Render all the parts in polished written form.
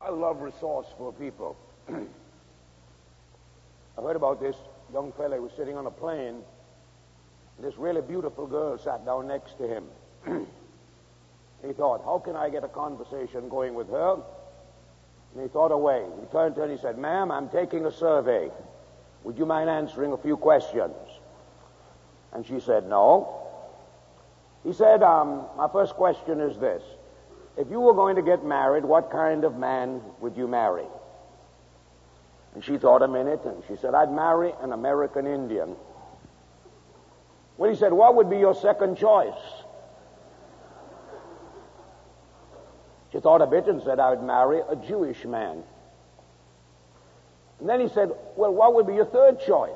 I love resourceful people. I heard about this young fella who was sitting on a plane. This really beautiful girl sat down next to him. He thought, how can I get a conversation going with her? And he thought away. He turned to her and he said, ma'am, I'm taking a survey. Would you mind answering a few questions? And she said, no. He said, my first question is this. If you were going to get married, what kind of man would you marry? And she thought a minute, and she said, I'd marry an American Indian. Well, he said, what would be your second choice? She thought a bit and said, I would marry a Jewish man. And then he said, well, what would be your third choice?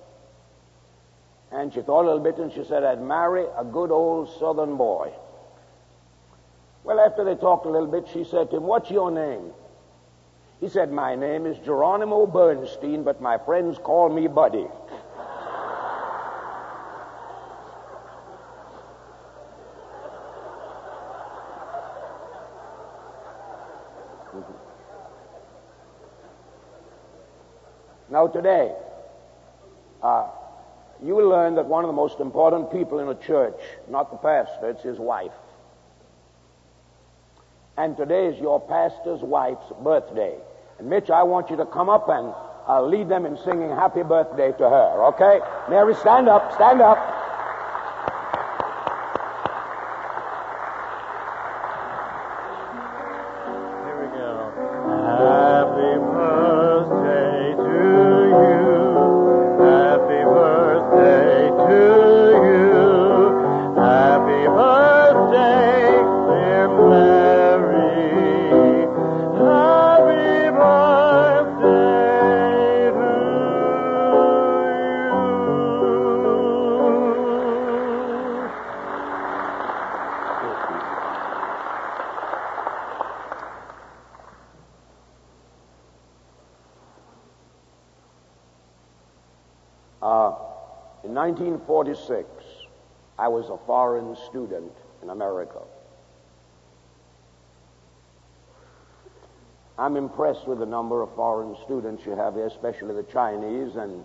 And she thought a little bit and she said, I'd marry a good old Southern boy. Well, after they talked a little bit, she said to him, what's your name? He said, my name is Geronimo Bernstein, but my friends call me Buddy. Now today, you will learn that one of the most important people in a church, not the pastor, it's his wife. And today is your pastor's wife's birthday. And Mitch, I want you to come up and lead them in singing happy birthday to her, okay? Mary, stand up, stand up. Here we go. Happy birthday to you. Happy birthday to you. Happy birthday, dear Mary. Happy birthday to In 1946, I was a foreign student in America. I'm impressed with the number of foreign students you have here, especially the Chinese. And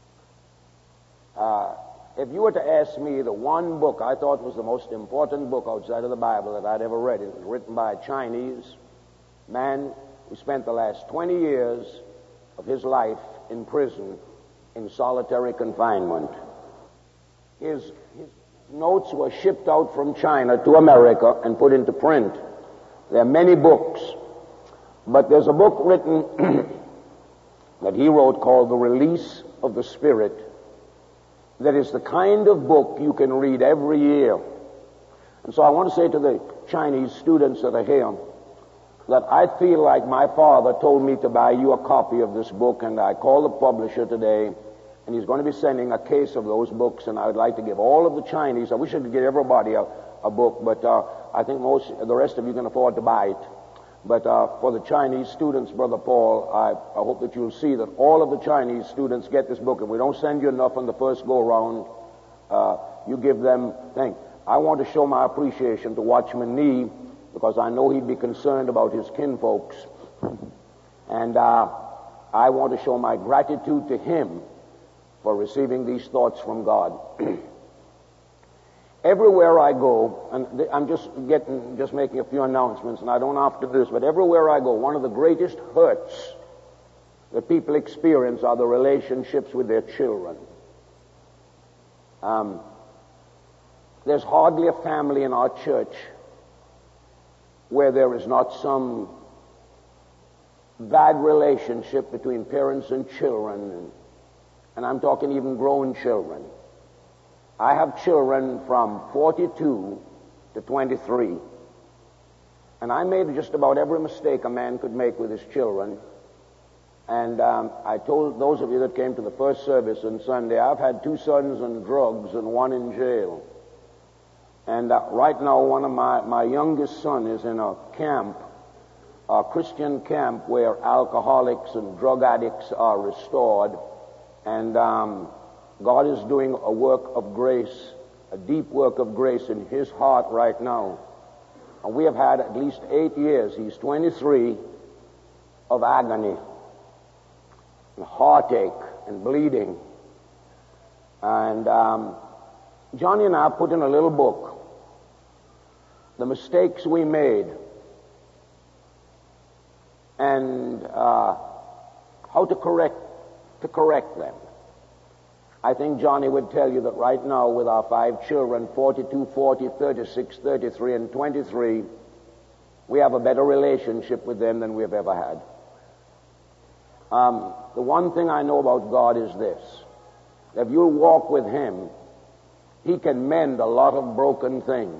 if you were to ask me the one book I thought was the most important book outside of the Bible that I'd ever read, it was written by a Chinese man who spent the last 20 years of his life in prison in solitary confinement. His notes were shipped out from China to America and put into print. There are many books, but there's a book written that he wrote called The Release of the Spirit that is the kind of book you can read every year. And so I want to say to the Chinese students that are here that I feel like my father told me to buy you a copy of this book, and I called the publisher today, and he's going to be sending a case of those books, and I would like to give all of the Chinese, I wish I could get everybody a book, but I think the rest of you can afford to buy it. But for the Chinese students, Brother Paul, I hope that you'll see that all of the Chinese students get this book. If we don't send you enough on the first go-around, you give them, I want to show my appreciation to Watchman Nee, because I know he'd be concerned about his kinfolks. And I want to show my gratitude to him for receiving these thoughts from God. Everywhere I go, and I'm just making a few announcements, and I don't have to do this, but everywhere I go, one of the greatest hurts that people experience are the relationships with their children. There's hardly a family in our church where there is not some bad relationship between parents and children, and I'm talking even grown children. I have children from 42 to 23, and I made just about every mistake a man could make with his children. And I told those of you that came to the first service on Sunday, I've had 2 sons on drugs and 1 in jail. And right now, one of my youngest son is in a camp, a Christian camp where alcoholics and drug addicts are restored. And God is doing a work of grace, a deep work of grace in his heart right now. And we have had at least 8 years. He's 23, of agony and heartache and bleeding. And Johnny and I put in a little book the mistakes we made and how to correct them. I think Johnny would tell you that right now with our 5 children, 42, 40, 36, 33, and 23, we have a better relationship with them than we've ever had. The one thing I know about God is this: if you walk with Him, He can mend a lot of broken things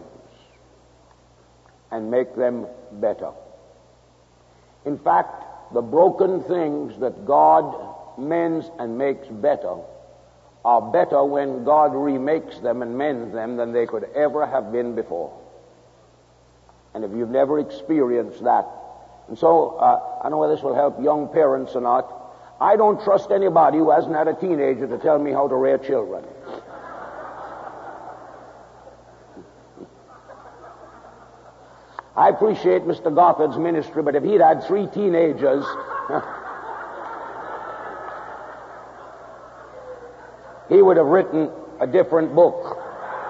and make them better. In fact, the broken things that God mends and makes better are better when God remakes them and mends them than they could ever have been before. And if you've never experienced that, and so I don't know whether this will help young parents or not, I don't trust anybody who hasn't had a teenager to tell me how to rear children. I appreciate Mr. Gothard's ministry, but if he'd had 3 teenagers, he would have written a different book.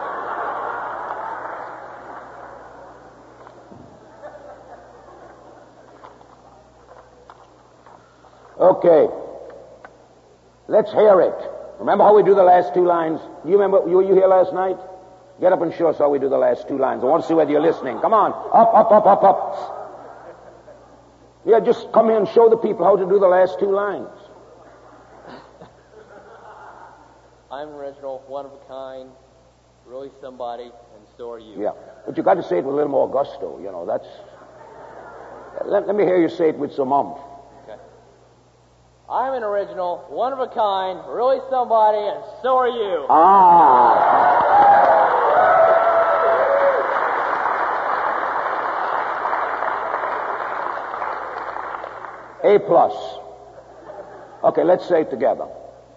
Okay. Let's hear it. Remember how we do the last 2 lines? You remember, were you here last night? Get up and show us how we do the last 2 lines. I want to see whether you're listening. Come on. Up, up, up, up, up. Yeah, just come here and show the people how to do the last 2 lines. I'm original, one of a kind, really somebody, and so are you. Yeah, but you got to say it with a little more gusto, you know, that's... Let me hear you say it with some umph. Okay. I'm an original, one of a kind, really somebody, and so are you. A plus. Okay, let's say it together.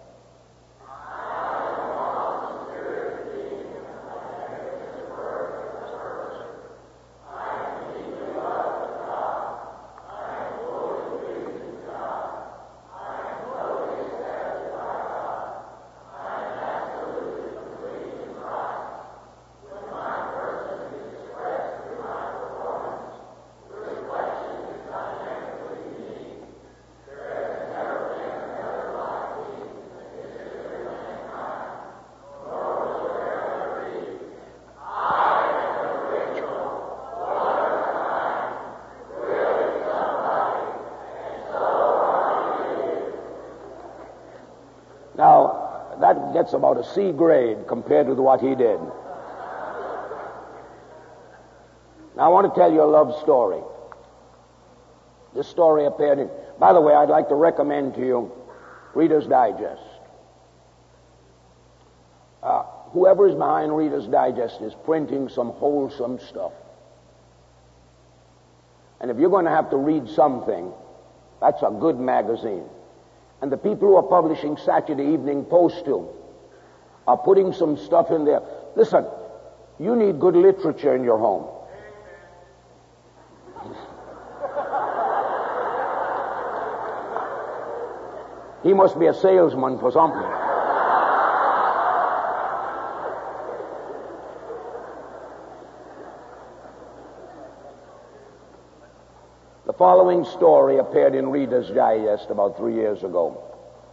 Now, that gets about a C grade compared with what he did. Now, I want to tell you a love story. This story appeared in... By the way, I'd like to recommend to you Reader's Digest. Whoever is behind Reader's Digest is printing some wholesome stuff. And if you're going to have to read something, that's a good magazine. And the people who are publishing Saturday Evening Post too are putting some stuff in there. Listen, you need good literature in your home. He must be a salesman for something. The following story appeared in Reader's Digest about 3 years ago.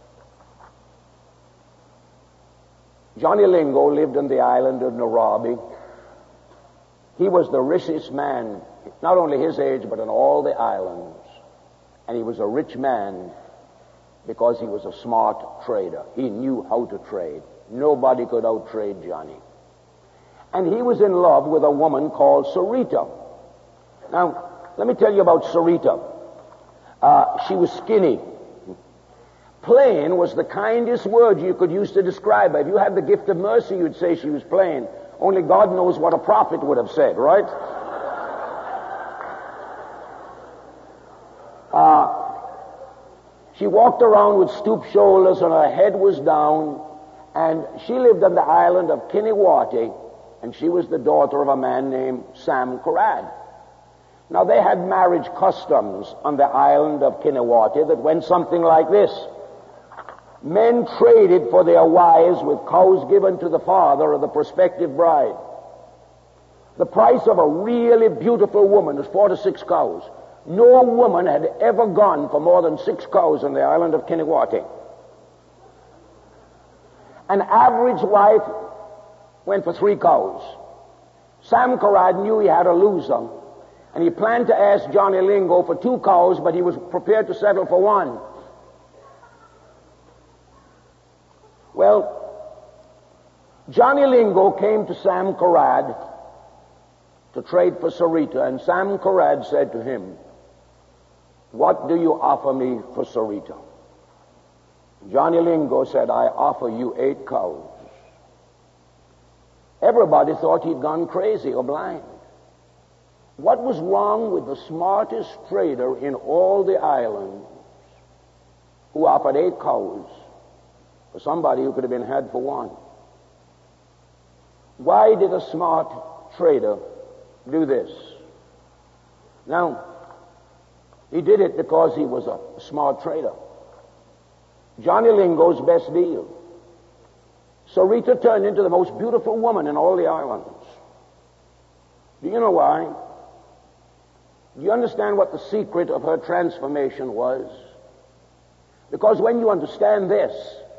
Johnny Lingo lived on the island of Nairobi. He was the richest man, not only his age, but on all the islands. And he was a rich man because he was a smart trader. He knew how to trade. Nobody could out-trade Johnny. And he was in love with a woman called Sarita. Now, let me tell you about Sarita. She was skinny. Plain was the kindest word you could use to describe her. If you had the gift of mercy, you'd say she was plain. Only God knows what a prophet would have said, right? She walked around with stooped shoulders and her head was down, and she lived on the island of Kinniwati, and she was the daughter of a man named Sam Karad. Now, they had marriage customs on the island of Kinawati that went something like this. Men traded for their wives with cows given to the father of the prospective bride. The price of a really beautiful woman was 4 to 6 cows. No woman had ever gone for more than 6 cows on the island of Kinawati. An average wife went for 3 cows. Sam Carrad knew he had a loser, and he planned to ask Johnny Lingo for 2 cows, but he was prepared to settle for 1. Well, Johnny Lingo came to Sam Carrad to trade for Sarita, and Sam Carrad said to him, "What do you offer me for Sarita?" Johnny Lingo said, "I offer you 8 cows." Everybody thought he'd gone crazy or blind. What was wrong with the smartest trader in all the islands who offered 8 cows for somebody who could have been had for 1? Why did a smart trader do this? Now, he did it because he was a smart trader. Johnny Lingo's best deal. Sarita turned into the most beautiful woman in all the islands. Do you know why? Do you understand what the secret of her transformation was? Because when you understand this,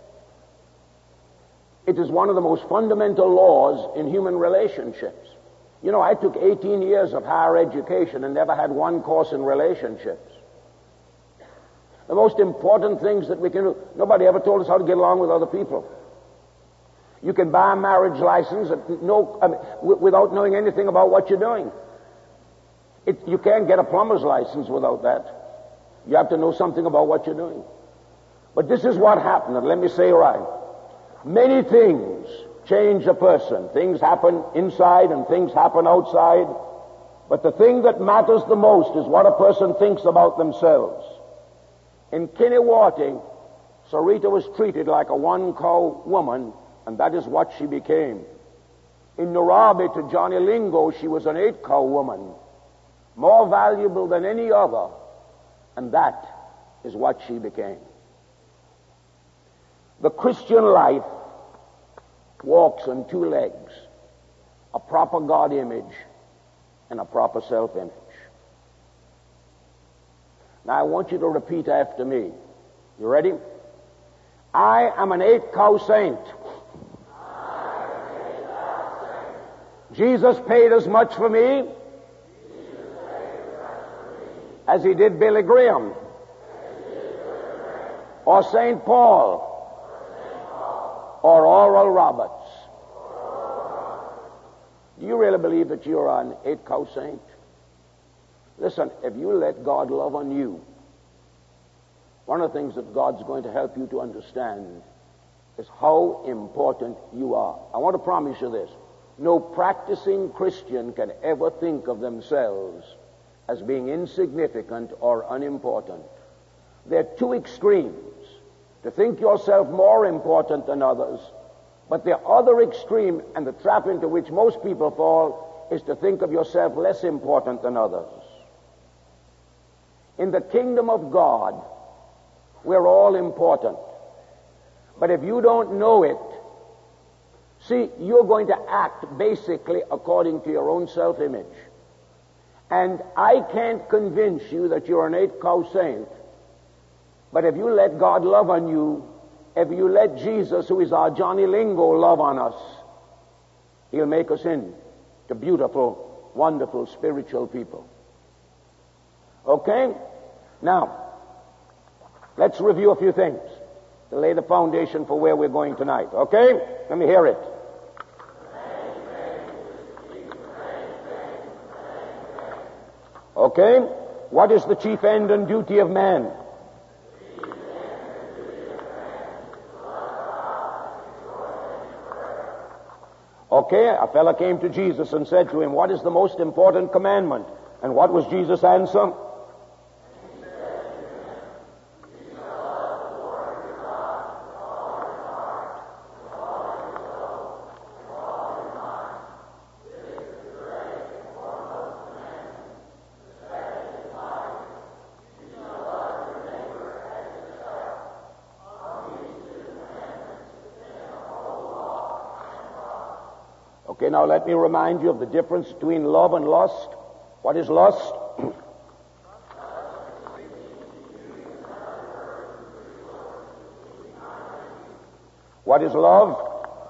it is one of the most fundamental laws in human relationships. You know, I took 18 years of higher education and never had one course in relationships. The most important things that we can do, nobody ever told us how to get along with other people. You can buy a marriage license without knowing anything about what you're doing. You can't get a plumber's license without that. You have to know something about what you're doing. But this is what happened, and let me say right. Many things change a person. Things happen inside and things happen outside. But the thing that matters the most is what a person thinks about themselves. In Kinawati, Sarita was treated like a 1-cow woman, and that is what she became. In Narabi, to Johnny Lingo, she was an 8-cow woman, more valuable than any other, and that is what she became. The Christian life walks on 2 legs, a proper God image and a proper self-image. Now I want you to repeat after me. You ready? I am an 8-cow saint. Jesus paid as much for me as he did Billy Graham or St. Paul or Oral Roberts. Do you really believe that you're an 8-cow saint? Listen, if you let God love on you, one of the things that God's going to help you to understand is how important you are. I want to promise you this. No practicing Christian can ever think of themselves as being insignificant or unimportant. There are 2 extremes. To think yourself more important than others, but the other extreme, and the trap into which most people fall, is to think of yourself less important than others. In the kingdom of God, we're all important. But if you don't know it, see, you're going to act basically according to your own self-image. And I can't convince you that you're an 8-cow saint. But if you let God love on you, if you let Jesus, who is our Johnny Lingo, love on us, he'll make us into beautiful, wonderful, spiritual people. Okay? Now, let's review a few things to lay the foundation for where we're going tonight. Okay? Let me hear it. Okay? What is the chief end and duty of man? Okay, a fella came to Jesus and said to him, "What is the most important commandment?" And what was Jesus' answer? Okay, now let me remind you of the difference between love and lust. What is lust? What is love?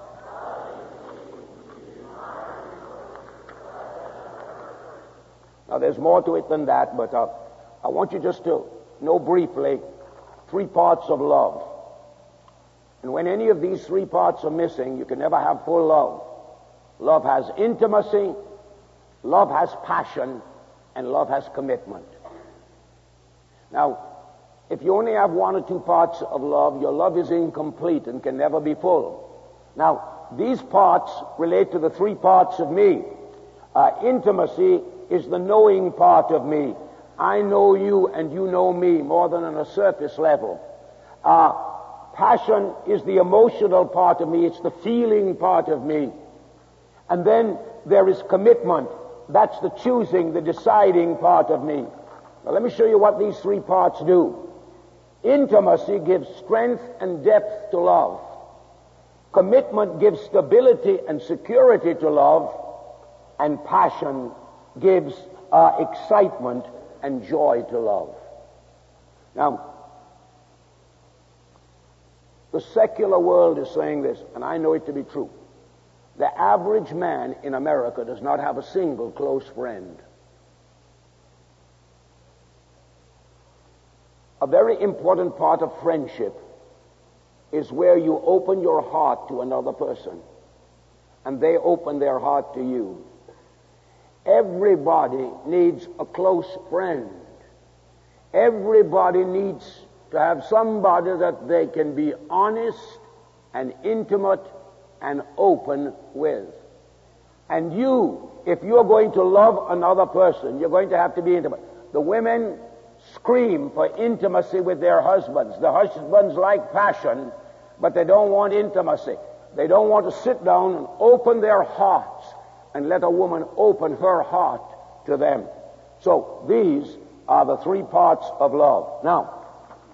Now, there's more to it than that, but I want you just to know briefly 3 parts of love. And when any of these 3 parts are missing, you can never have full love. Love has intimacy, love has passion, and love has commitment. Now, if you only have 1 or 2 parts of love, your love is incomplete and can never be full. Now, these parts relate to the 3 parts of me. Intimacy is the knowing part of me. I know you and you know me more than on a surface level. Passion is the emotional part of me. It's the feeling part of me. And then there is commitment. That's the choosing, the deciding part of me. Now let me show you what these 3 parts do. Intimacy gives strength and depth to love. Commitment gives stability and security to love. And passion gives excitement and joy to love. Now, the secular world is saying this, and I know it to be true. The average man in America does not have a single close friend. A very important part of friendship is where you open your heart to another person, and they open their heart to you. Everybody needs a close friend. Everybody needs to have somebody that they can be honest and intimate and open with. And you, if you're going to love another person, you're going to have to be intimate. The women scream for intimacy with their husbands. The husbands like passion, but they don't want intimacy. They don't want to sit down and open their hearts and let a woman open her heart to them. So these are the 3 parts of love. Now,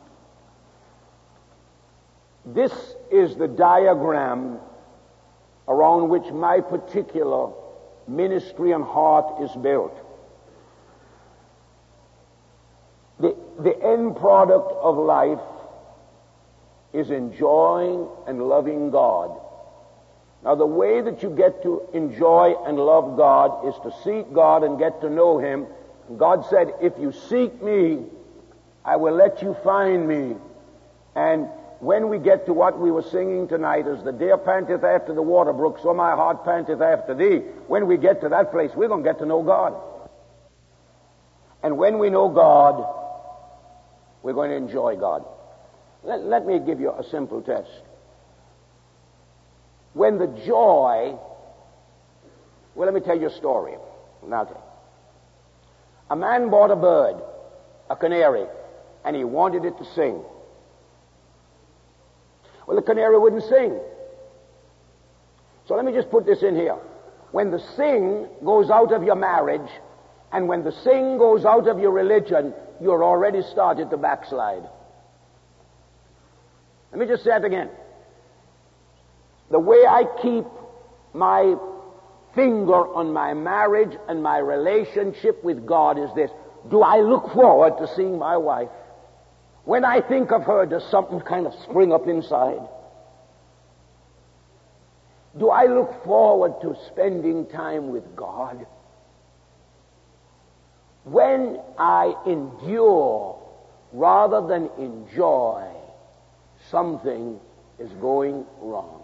this is the diagram around which my particular ministry and heart is built. The end product of life is enjoying and loving God. Now, the way that you get to enjoy and love God is to seek God and get to know Him. And God said, if you seek me, I will let you find me. And when we get to what we were singing tonight, as the deer panteth after the water brook, so my heart panteth after thee. When we get to that place, we're going to get to know God. And when we know God, we're going to enjoy God. Let me give you a simple test. When the joy, well, let me tell you a story. A man bought a bird, a canary, and he wanted it to sing. Well, the canary wouldn't sing. So let me just put this in here. When the sing goes out of your marriage, and when the sing goes out of your religion, you're already started to backslide. Let me just say it again. The way I keep my finger on my marriage and my relationship with God is this. Do I look forward to seeing my wife? When I think of her, does something kind of spring up inside? Do I look forward to spending time with God? When I endure rather than enjoy, something is going wrong.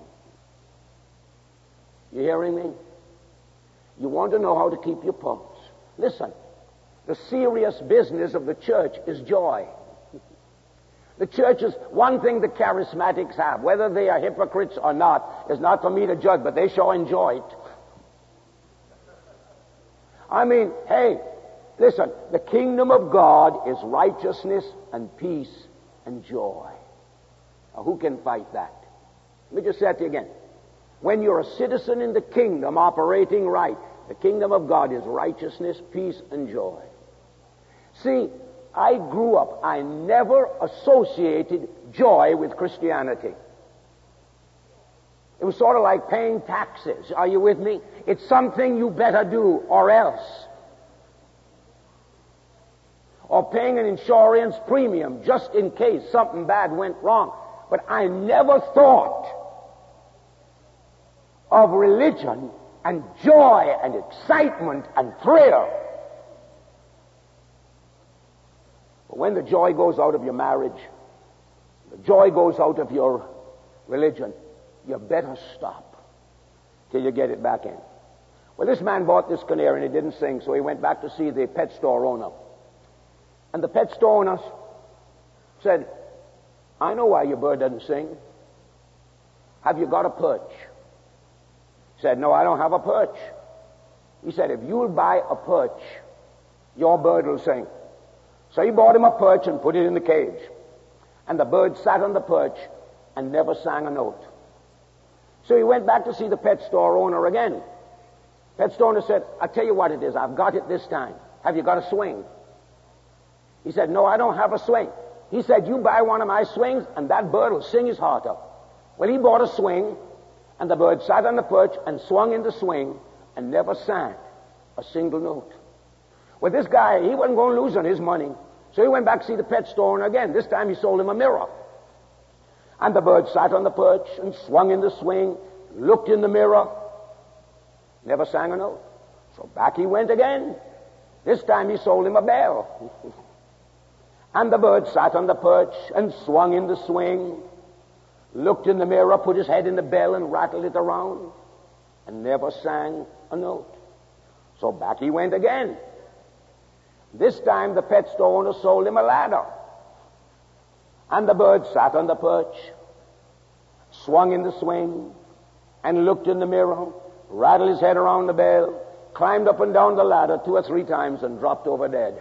You hearing me? You want to know how to keep your pulse. Listen, the serious business of the church is joy. The church is one thing the charismatics have, whether they are hypocrites or not, is not for me to judge, but they sure enjoy it. I mean, hey, listen, the kingdom of God is righteousness and peace and joy. Now, who can fight that? Let me just say it to you again. When you're a citizen in the kingdom operating right, the kingdom of God is righteousness, peace, and joy. See, I grew up, I never associated joy with Christianity. It was sort of like paying taxes. Are you with me? It's something you better do or else. Or paying an insurance premium just in case something bad went wrong. But I never thought of religion and joy and excitement and thrill. But when the joy goes out of your marriage, the joy goes out of your religion, you better stop till you get it back in. Well, this man bought this canary and it didn't sing, so he went back to see the pet store owner. And the pet store owner said, I know why your bird doesn't sing. Have you got a perch? He said, no, I don't have a perch. He said, if you'll buy a perch, your bird will sing. So he bought him a perch and put it in the cage. And the bird sat on the perch and never sang a note. So he went back to see the pet store owner again. Pet store owner said, I'll tell you what it is. I've got it this time. Have you got a swing? He said, no, I don't have a swing. He said, you buy one of my swings and that bird will sing his heart out. Well, he bought a swing and the bird sat on the perch and swung in the swing and never sang a single note. Well, this guy, he wasn't going to lose on his money. So he went back to see the pet store owner again. This time he sold him a mirror. And the bird sat on the perch and swung in the swing, looked in the mirror, never sang a note. So back he went again. This time he sold him a bell. And the bird sat on the perch and swung in the swing, looked in the mirror, put his head in the bell and rattled it around, and never sang a note. So back he went again. This time the pet store owner sold him a ladder. And the bird sat on the perch, swung in the swing, and looked in the mirror, rattled his head around the bell, climbed up and down the ladder 2 or 3 times and dropped over dead.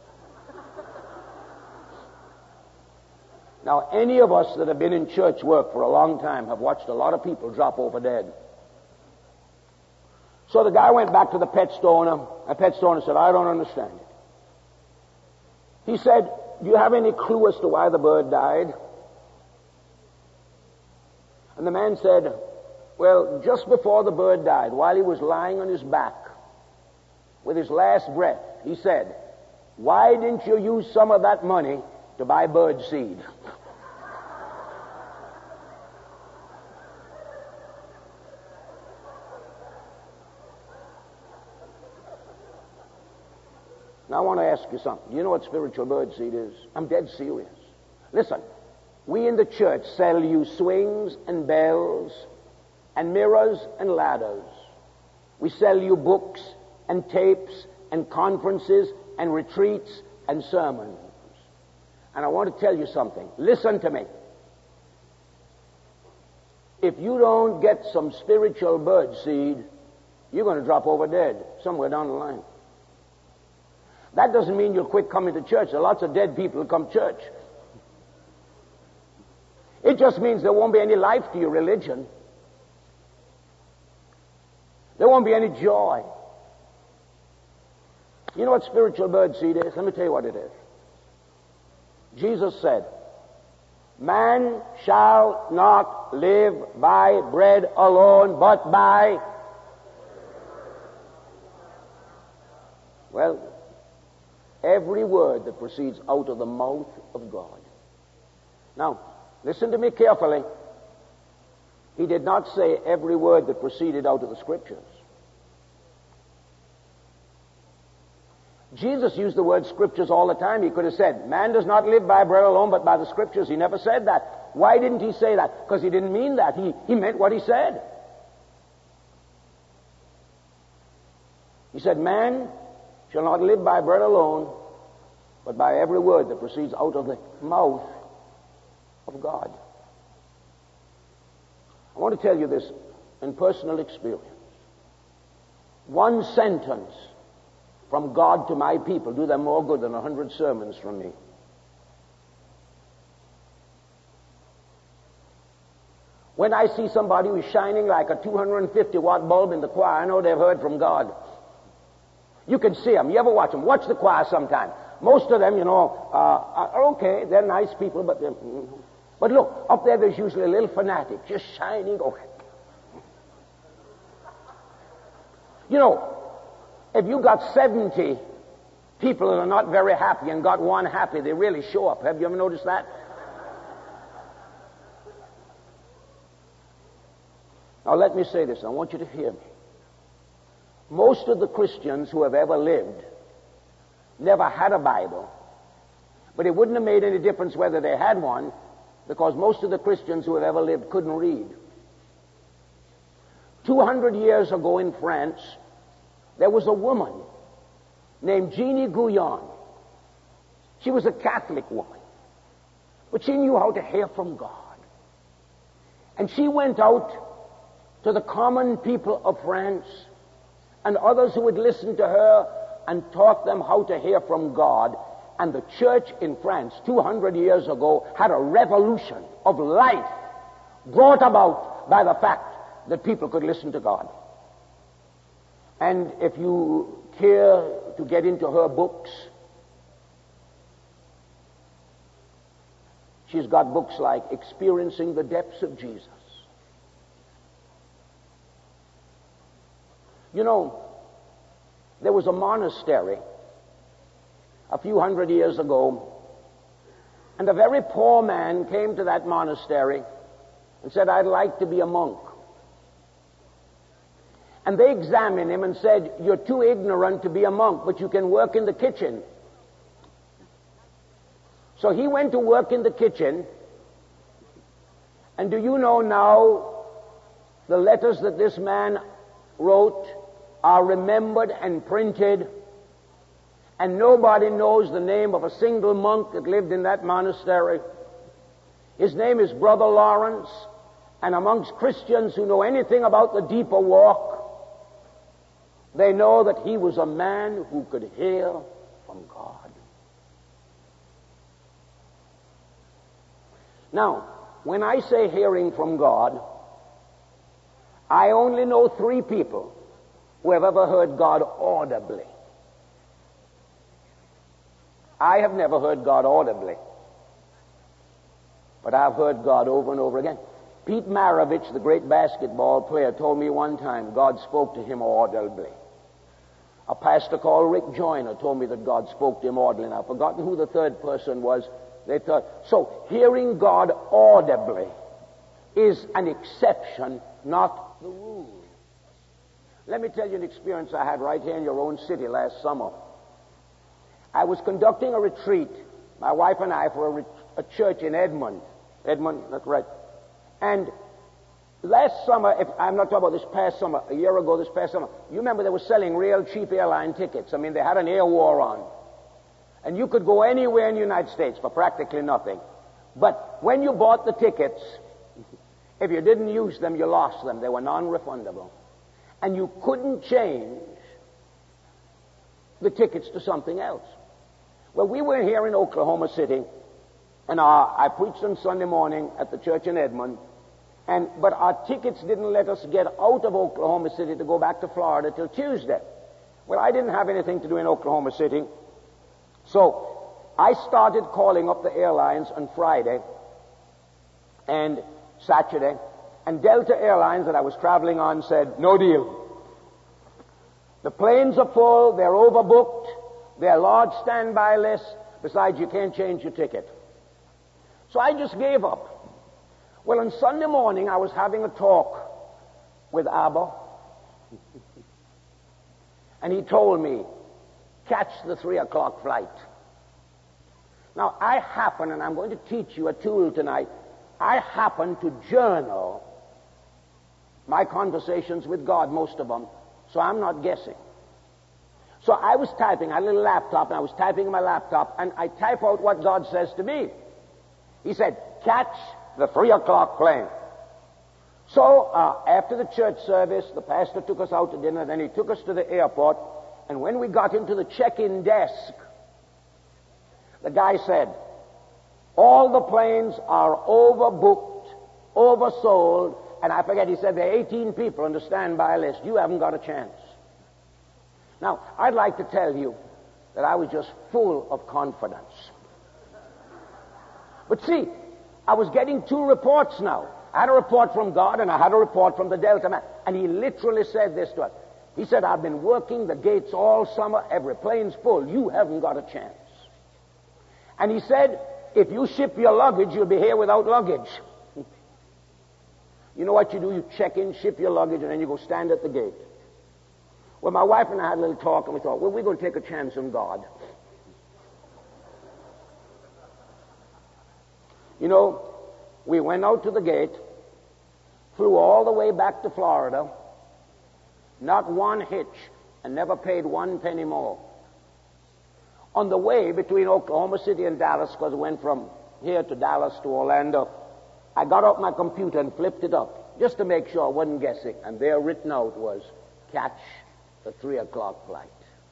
Now, any of us that have been in church work for a long time have watched a lot of people drop over dead. So the guy went back to the pet store owner. The pet store owner said, I don't understand it. He said, do you have any clue as to why the bird died? And the man said, well, just before the bird died, while he was lying on his back with his last breath, he said, why didn't you use some of that money to buy bird seed? Now, I want to ask you something. Do you know what spiritual bird seed is? I'm dead serious. Listen, we in the church sell you swings and bells and mirrors and ladders. We sell you books and tapes and conferences and retreats and sermons. And I want to tell you something. Listen to me. If you don't get some spiritual bird seed, you're going to drop over dead somewhere down the line. That doesn't mean you'll quit coming to church. There are lots of dead people who come to church. It just means there won't be any life to your religion. There won't be any joy. You know what spiritual bird seed is? Let me tell you what it is. Jesus said, man shall not live by bread alone, but by... Well, every word that proceeds out of the mouth of God. Now, listen to me carefully. He did not say every word that proceeded out of the Scriptures. Jesus used the word Scriptures all the time. He could have said, man does not live by bread alone, but by the Scriptures. He never said that. Why didn't he say that? Because he didn't mean that. He meant what he said. He said, man shall not live by bread alone, but by every word that proceeds out of the mouth of God. I want to tell you this in personal experience. One sentence from God to my people do them more good than 100 sermons from me. When I see somebody who's shining like a 250-watt bulb in the choir, I know they've heard from God. You can see them. You ever watch them? Watch the choir sometime. Most of them, are okay. They're nice people, but look, up there there's usually a little fanatic, just shining. Oh, You know, if you got 70 people that are not very happy and got one happy, they really show up. Have you ever noticed that? Now let me say this. I want you to hear me. Most of the Christians who have ever lived never had a Bible, but it wouldn't have made any difference whether they had one, because most of the Christians who have ever lived couldn't read. 200 years ago in France, there was a woman named Jeannie Guyon. She was a Catholic woman, but she knew how to hear from God. And she went out to the common people of France and others who would listen to her and taught them how to hear from God. And the church in France 200 years ago had a revolution of life brought about by the fact that people could listen to God. And if you care to get into her books, she's got books like Experiencing the Depths of Jesus. You know, there was a monastery a few hundred years ago, and a very poor man came to that monastery and said, "I'd like to be a monk." And they examined him and said, "You're too ignorant to be a monk, but you can work in the kitchen." So he went to work in the kitchen, and do you know now the letters that this man wrote are remembered and printed, and nobody knows the name of a single monk that lived in that monastery. His name is Brother Lawrence, and amongst Christians who know anything about the deeper walk, they know that he was a man who could hear from God. Now, when I say hearing from God, I only know 3 people who have ever heard God audibly. I have never heard God audibly, but I've heard God over and over again. Pete Maravich, the great basketball player, told me one time God spoke to him audibly. A pastor called Rick Joyner told me that God spoke to him audibly, and I've forgotten who the third person was. They thought, so hearing God audibly is an exception, not the rule. Let me tell you an experience I had right here in your own city last summer. I was conducting a retreat, my wife and I, for a church in Edmond. Edmond, that's right. And last summer, I'm not talking about this past summer, a year ago, this past summer, you remember they were selling real cheap airline tickets. I mean, they had an air war on. And you could go anywhere in the United States for practically nothing. But when you bought the tickets, if you didn't use them, you lost them. They were non-refundable. And you couldn't change the tickets to something else. Well, we were here in Oklahoma City, and I preached on Sunday morning at the church in Edmond, but our tickets didn't let us get out of Oklahoma City to go back to Florida till Tuesday. Well, I didn't have anything to do in Oklahoma City, so I started calling up the airlines on Friday and Saturday, and Delta Airlines that I was traveling on said, "No deal. The planes are full, they're overbooked, they're large standby lists, besides you can't change your ticket." So I just gave up. Well, on Sunday morning, I was having a talk with Abba, and he told me, "Catch the 3:00 flight." Now, I happen, and I'm going to teach you a tool tonight, I happen to journal my conversations with God, most of them, so I'm not guessing. So I was typing, I had a little laptop, and I was typing in my laptop, and I type out what God says to me. He said, "Catch the 3:00 plane." So after the church service, the pastor took us out to dinner, then he took us to the airport, and when we got into the check-in desk, the guy said, "All the planes are overbooked, oversold," and I forget, he said there are 18 people on the standby list. You haven't got a chance. Now, I'd like to tell you that I was just full of confidence. But see, I was getting 2 reports now. I had a report from God, and I had a report from the Delta man. And he literally said this to us, He said, I've been working the gates all summer. Every plane's full. You haven't got a chance. And he said, if you ship your luggage, you'll be here without luggage. You know what you do? You check in, ship your luggage, and then you go stand at the gate. Well, my wife and I had a little talk, and we thought, well, we're going to take a chance on God. You know, we went out to the gate, flew all the way back to Florida, not one hitch, and never paid 1 penny more. On the way between Oklahoma City and Dallas, because it went from here to Dallas to Orlando, I got out my computer and flipped it up, just to make sure I wasn't guessing. And there written out was, catch the 3 o'clock flight.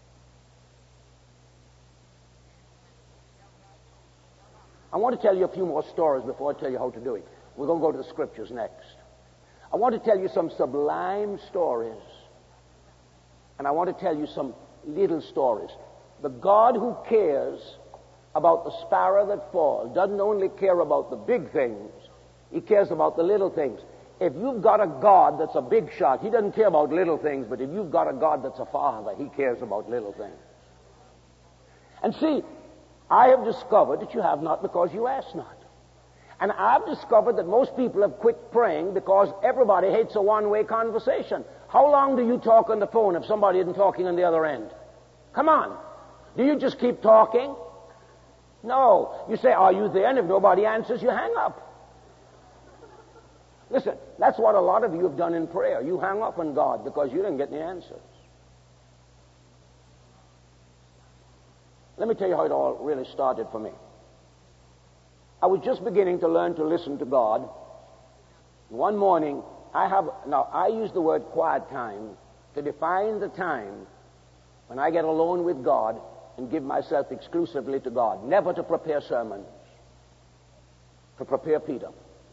I want to tell you a few more stories before I tell you how to do it. We're going to go to the scriptures next. I want to tell you some sublime stories. And I want to tell you some little stories. The God who cares about the sparrow that falls doesn't only care about the big things, he cares about the little things. If you've got a God that's a big shot, he doesn't care about little things, but if you've got a God that's a father, he cares about little things. And see, I have discovered that you have not because you ask not. And I've discovered that most people have quit praying because everybody hates a one-way conversation. How long do you talk on the phone if somebody isn't talking on the other end? Come on. Do you just keep talking? No. You say, are you there? And if nobody answers, you hang up. Listen, that's what a lot of you have done in prayer. You hang up on God because you didn't get any answers. Let me tell you how it all really started for me. I was just beginning to learn to listen to God. One morning, I use the word quiet time to define the time when I get alone with God and give myself exclusively to God, never to prepare sermons, to prepare Peter,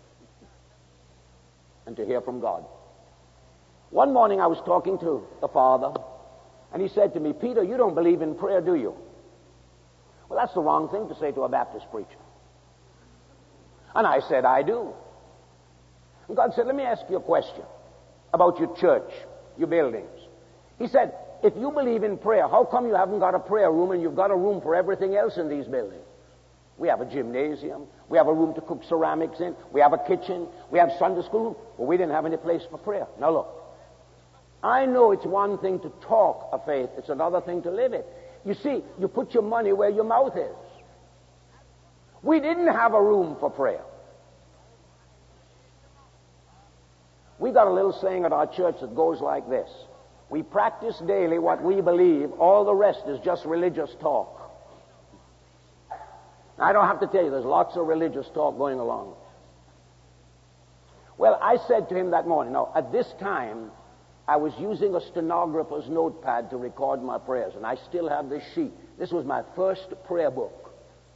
and to hear from God. One morning I was talking to the Father, and he said to me, Peter, you don't believe in prayer, do you? Well, that's the wrong thing to say to a Baptist preacher. And I said, I do. And God said, let me ask you a question about your church, your buildings. He said, if you believe in prayer, how come you haven't got a prayer room and you've got a room for everything else in these buildings? We have a gymnasium. We have a room to cook ceramics in. We have a kitchen. We have Sunday school. But we didn't have any place for prayer. Now look, I know it's one thing to talk of faith. It's another thing to live it. You see, you put your money where your mouth is. We didn't have a room for prayer. We got a little saying at our church that goes like this. We practice daily what we believe. All the rest is just religious talk. I don't have to tell you, there's lots of religious talk going along. Well, I said to him that morning, now, at this time, I was using a stenographer's notepad to record my prayers, and I still have this sheet. This was my first prayer book.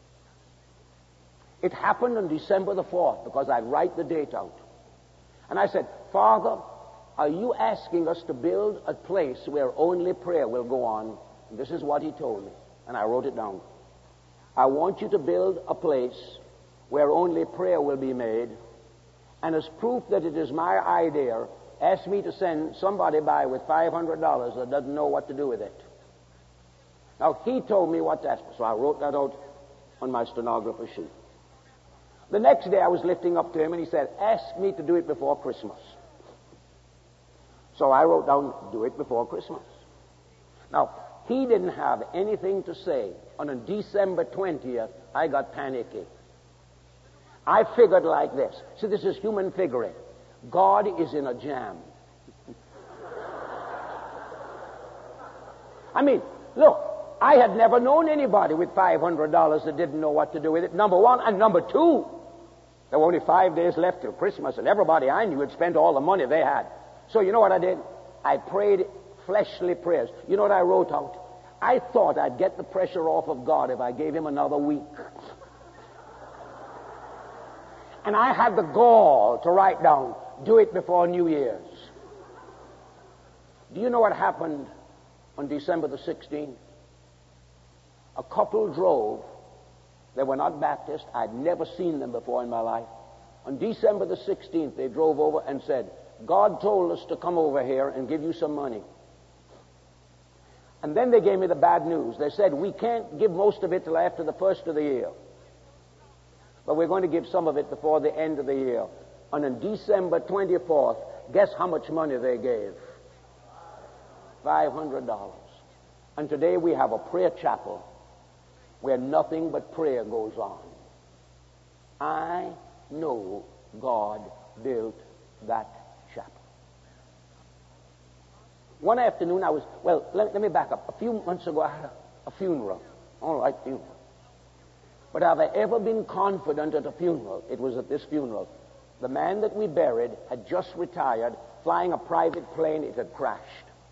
It happened on December the 4th, because I'd write the date out. And I said, Father, are you asking us to build a place where only prayer will go on? And this is what he told me, and I wrote it down. I want you to build a place where only prayer will be made, and as proof that it is my idea, ask me to send somebody by with $500 that doesn't know what to do with it. Now, he told me what to ask for, so I wrote that out on my stenographer sheet. The next day I was lifting up to him, and he said, ask me to do it before Christmas. So I wrote down, do it before Christmas. Now, he didn't have anything to say. And on December 20th, I got panicky. I figured like this. See, this is human figuring. God is in a jam. I mean, look, I had never known anybody with $500 that didn't know what to do with it, number one. And number two, there were only 5 days left till Christmas, and everybody I knew had spent all the money they had. So you know what I did? I prayed fleshly prayers. You know what I wrote out? I thought I'd get the pressure off of God if I gave him another week. And I had the gall to write down, do it before New Year's. Do you know what happened on December the 16th? A couple drove. They were not Baptist. I'd never seen them before in my life. On December the 16th, they drove over and said, God told us to come over here and give you some money. And then they gave me the bad news. They said, we can't give most of it till after the first of the year. But we're going to give some of it before the end of the year. And on December 24th, guess how much money they gave? $500. And today we have a prayer chapel where nothing but prayer goes on. I know God built that chapel. One afternoon let me back up. A few months ago I had a funeral. All right, funeral. But have I ever been confident at a funeral? It was at this funeral. The man that we buried had just retired, flying a private plane. It had crashed.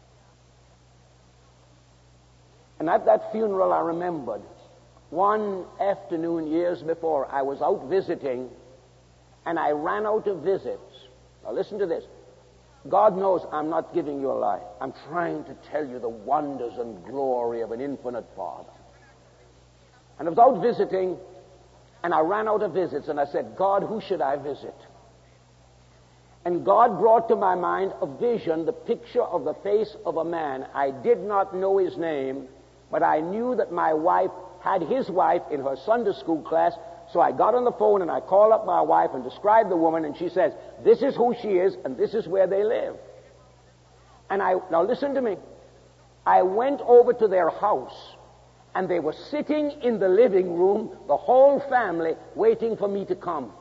And at that funeral, I remembered one afternoon years before, I was out visiting, and I ran out of visits. Now listen to this. God knows I'm not giving you a lie. I'm trying to tell you the wonders and glory of an infinite Father. And I was out visiting, and I ran out of visits, and I said, God, who should I visit? And God brought to my mind a vision, the picture of the face of a man. I did not know his name, but I knew that my wife had his wife in her Sunday school class. So I got on the phone and I called up my wife and described the woman, and she says, this is who she is and this is where they live. And now listen to me. I went over to their house, and they were sitting in the living room, the whole family, waiting for me to come.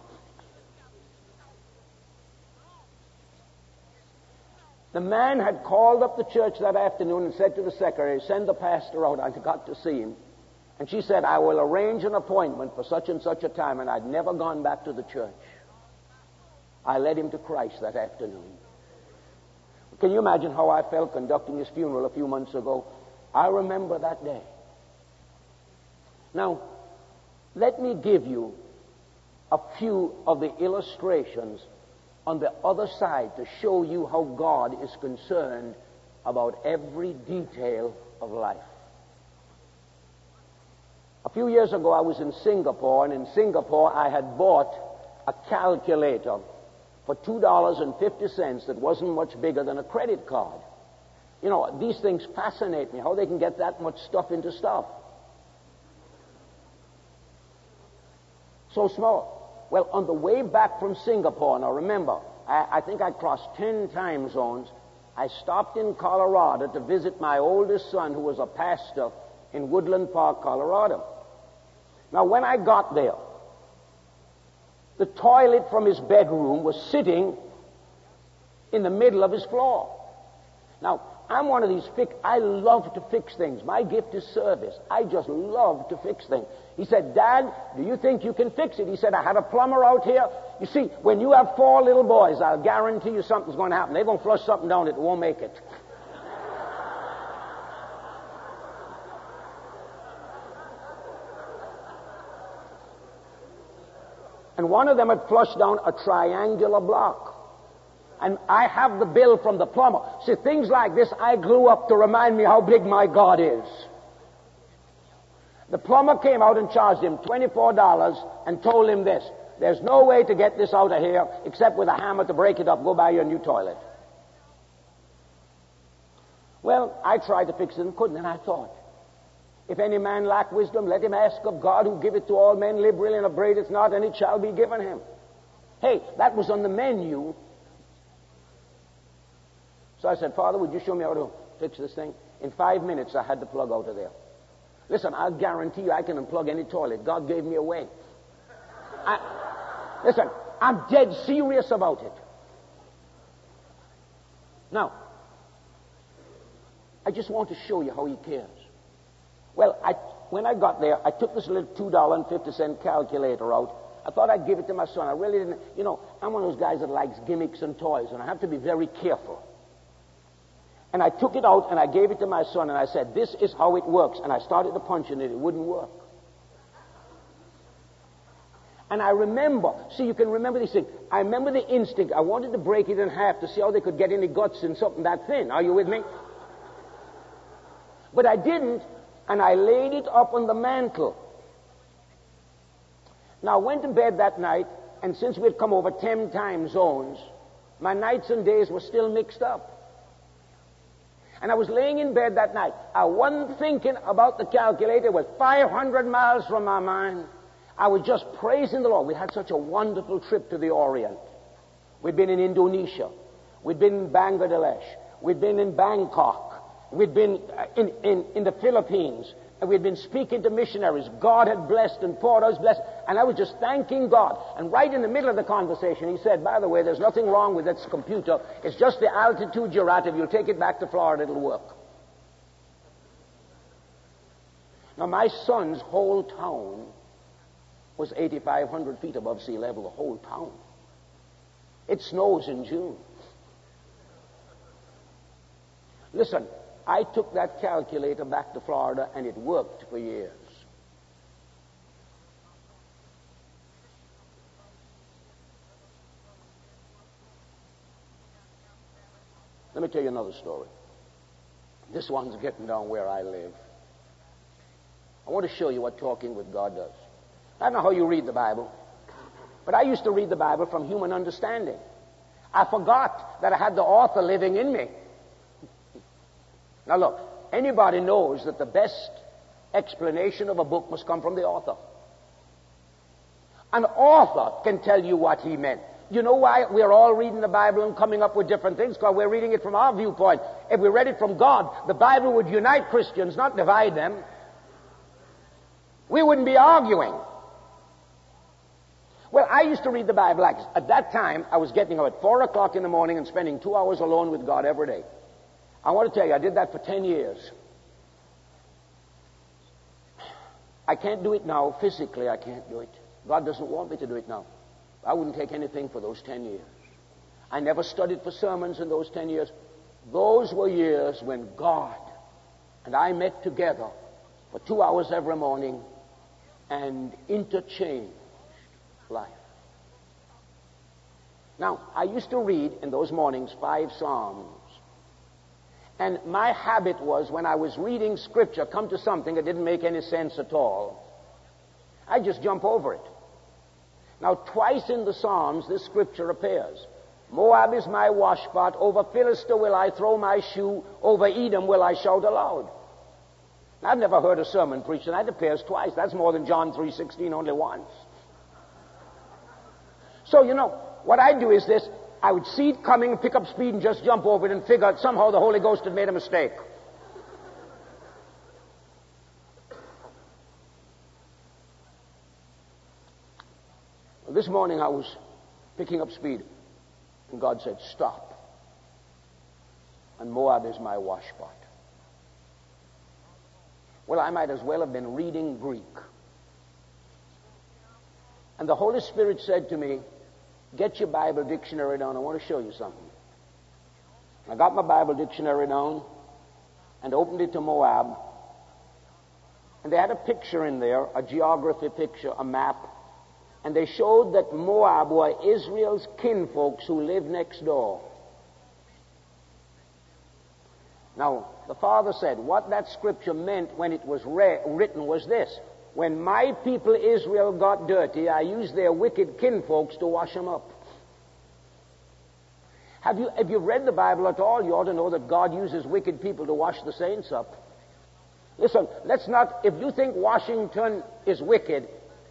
The man had called up the church that afternoon and said to the secretary, send the pastor out, I got to see him. And she said, I will arrange an appointment for such and such a time, and I'd never gone back to the church. I led him to Christ that afternoon. Can you imagine how I felt conducting his funeral a few months ago? I remember that day. Now, let me give you a few of the illustrations on the other side to show you how God is concerned about every detail of life. A few years ago, I was in Singapore, and in Singapore, I had bought a calculator for $2.50 that wasn't much bigger than a credit card. You know, these things fascinate me, how they can get that much stuff into stuff. So small. Well, on the way back from Singapore, now remember, I think I crossed 10 time zones. I stopped in Colorado to visit my oldest son, who was a pastor in Woodland Park, Colorado. Now, when I got there, the toilet from his bedroom was sitting in the middle of his floor. Now, I'm one of these I love to fix things. My gift is service. I just love to fix things. He said, Dad, do you think you can fix it? He said, I had a plumber out here. You see, when you have 4 little boys, I'll guarantee you something's going to happen. They're going to flush something down it won't make it. And one of them had flushed down a triangular block. And I have the bill from the plumber. See, things like this I glue up to remind me how big my God is. The plumber came out and charged him $24 and told him this: there's no way to get this out of here except with a hammer to break it up. Go buy your new toilet. Well, I tried to fix it and couldn't, and I thought, if any man lack wisdom, let him ask of God, who giveth to all men liberally and upbraideth not, and it shall be given him. Hey, that was on the menu. So I said, Father, would you show me how to fix this thing? In 5 minutes, I had the plug out of there. Listen, I'll guarantee you I can unplug any toilet. God gave me a way. Listen, I'm dead serious about it. Now, I just want to show you how he cares. Well, when I got there, I took this little $2.50 calculator out. I thought I'd give it to my son. I really didn't. You know, I'm one of those guys that likes gimmicks and toys, and I have to be very careful. And I took it out and I gave it to my son and I said, this is how it works. And I started to punch in it. It wouldn't work. And I remember, see, you can remember these things. I remember the instinct. I wanted to break it in half to see how they could get any guts in something that thin. Are you with me? But I didn't, and I laid it up on the mantle. Now, I went to bed that night, and since we'd come over 10 time zones, my nights and days were still mixed up. And I was laying in bed that night. I wasn't thinking about the calculator. It was 500 miles from my mind. I was just praising the Lord. We had such a wonderful trip to the Orient. We'd been in Indonesia. We'd been in Bangladesh. We'd been in Bangkok. We'd been in the Philippines. And we'd been speaking to missionaries. God had blessed and poured us blessed. And I was just thanking God. And right in the middle of the conversation, he said, by the way, there's nothing wrong with this computer. It's just the altitude you're at. If you'll take it back to Florida, it'll work. Now, my son's whole town was 8,500 feet above sea level, the whole town. It snows in June. Listen, I took that calculator back to Florida, and it worked for years. Let me tell you another story. This one's getting down where I live. I want to show you what talking with God does. I don't know how you read the Bible, but I used to read the Bible from human understanding. I forgot that I had the author living in me. Now look, anybody knows that the best explanation of a book must come from the author. An author can tell you what he meant. You know why we're all reading the Bible and coming up with different things? Because we're reading it from our viewpoint. If we read it from God, the Bible would unite Christians, not divide them. We wouldn't be arguing. Well, I used to read the Bible like this. At that time, I was getting up at 4 o'clock in the morning and spending 2 hours alone with God every day. I want to tell you, I did that for 10 years. I can't do it now. Physically, I can't do it. God doesn't want me to do it now. I wouldn't take anything for those 10 years. I never studied for sermons in those 10 years. Those were years when God and I met together for 2 hours every morning and interchanged life. Now, I used to read in those mornings 5 Psalms. And my habit was, when I was reading Scripture, come to something that didn't make any sense at all, I'd just jump over it. Now, twice in the Psalms, this Scripture appears. Moab is my washpot. Over Philistia will I throw my shoe. Over Edom will I shout aloud. Now, I've never heard a sermon preached, and that appears twice. That's more than John 3:16 only once. So, you know, what I do is this. I would see it coming, pick up speed, and just jump over it and figure out somehow the Holy Ghost had made a mistake. Well, this morning I was picking up speed, and God said, stop. And Moab is my washpot. Well, I might as well have been reading Greek. And the Holy Spirit said to me, get your Bible dictionary down. I want to show you something. I got my Bible dictionary down and opened it to Moab. And they had a picture in there, a geography picture, a map. And they showed that Moab were Israel's kinfolks who lived next door. Now, the Father said, what that scripture meant when it was written was this. When my people Israel got dirty, I used their wicked kinfolks to wash them up. Have you read the Bible at all? You ought to know that God uses wicked people to wash the saints up. Listen, let's not, if you think Washington is wicked,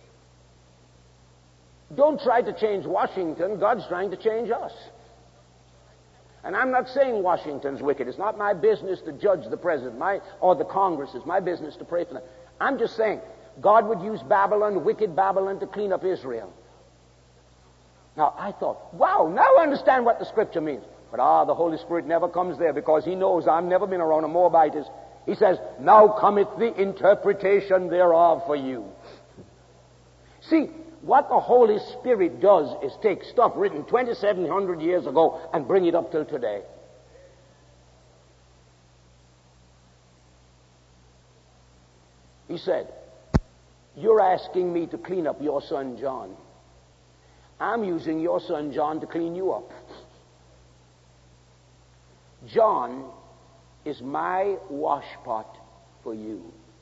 don't try to change Washington. God's trying to change us. And I'm not saying Washington's wicked. It's not my business to judge the president or the Congress. It's my business to pray for them. I'm just saying, God would use Babylon, wicked Babylon, to clean up Israel. Now, I thought, wow, now I understand what the Scripture means. But the Holy Spirit never comes there because He knows I've never been around a Moabite. He says, now cometh the interpretation thereof for you. See, what the Holy Spirit does is take stuff written 2,700 years ago and bring it up till today. He said, you're asking me to clean up your son John. I'm using your son John to clean you up. John is my washpot for you.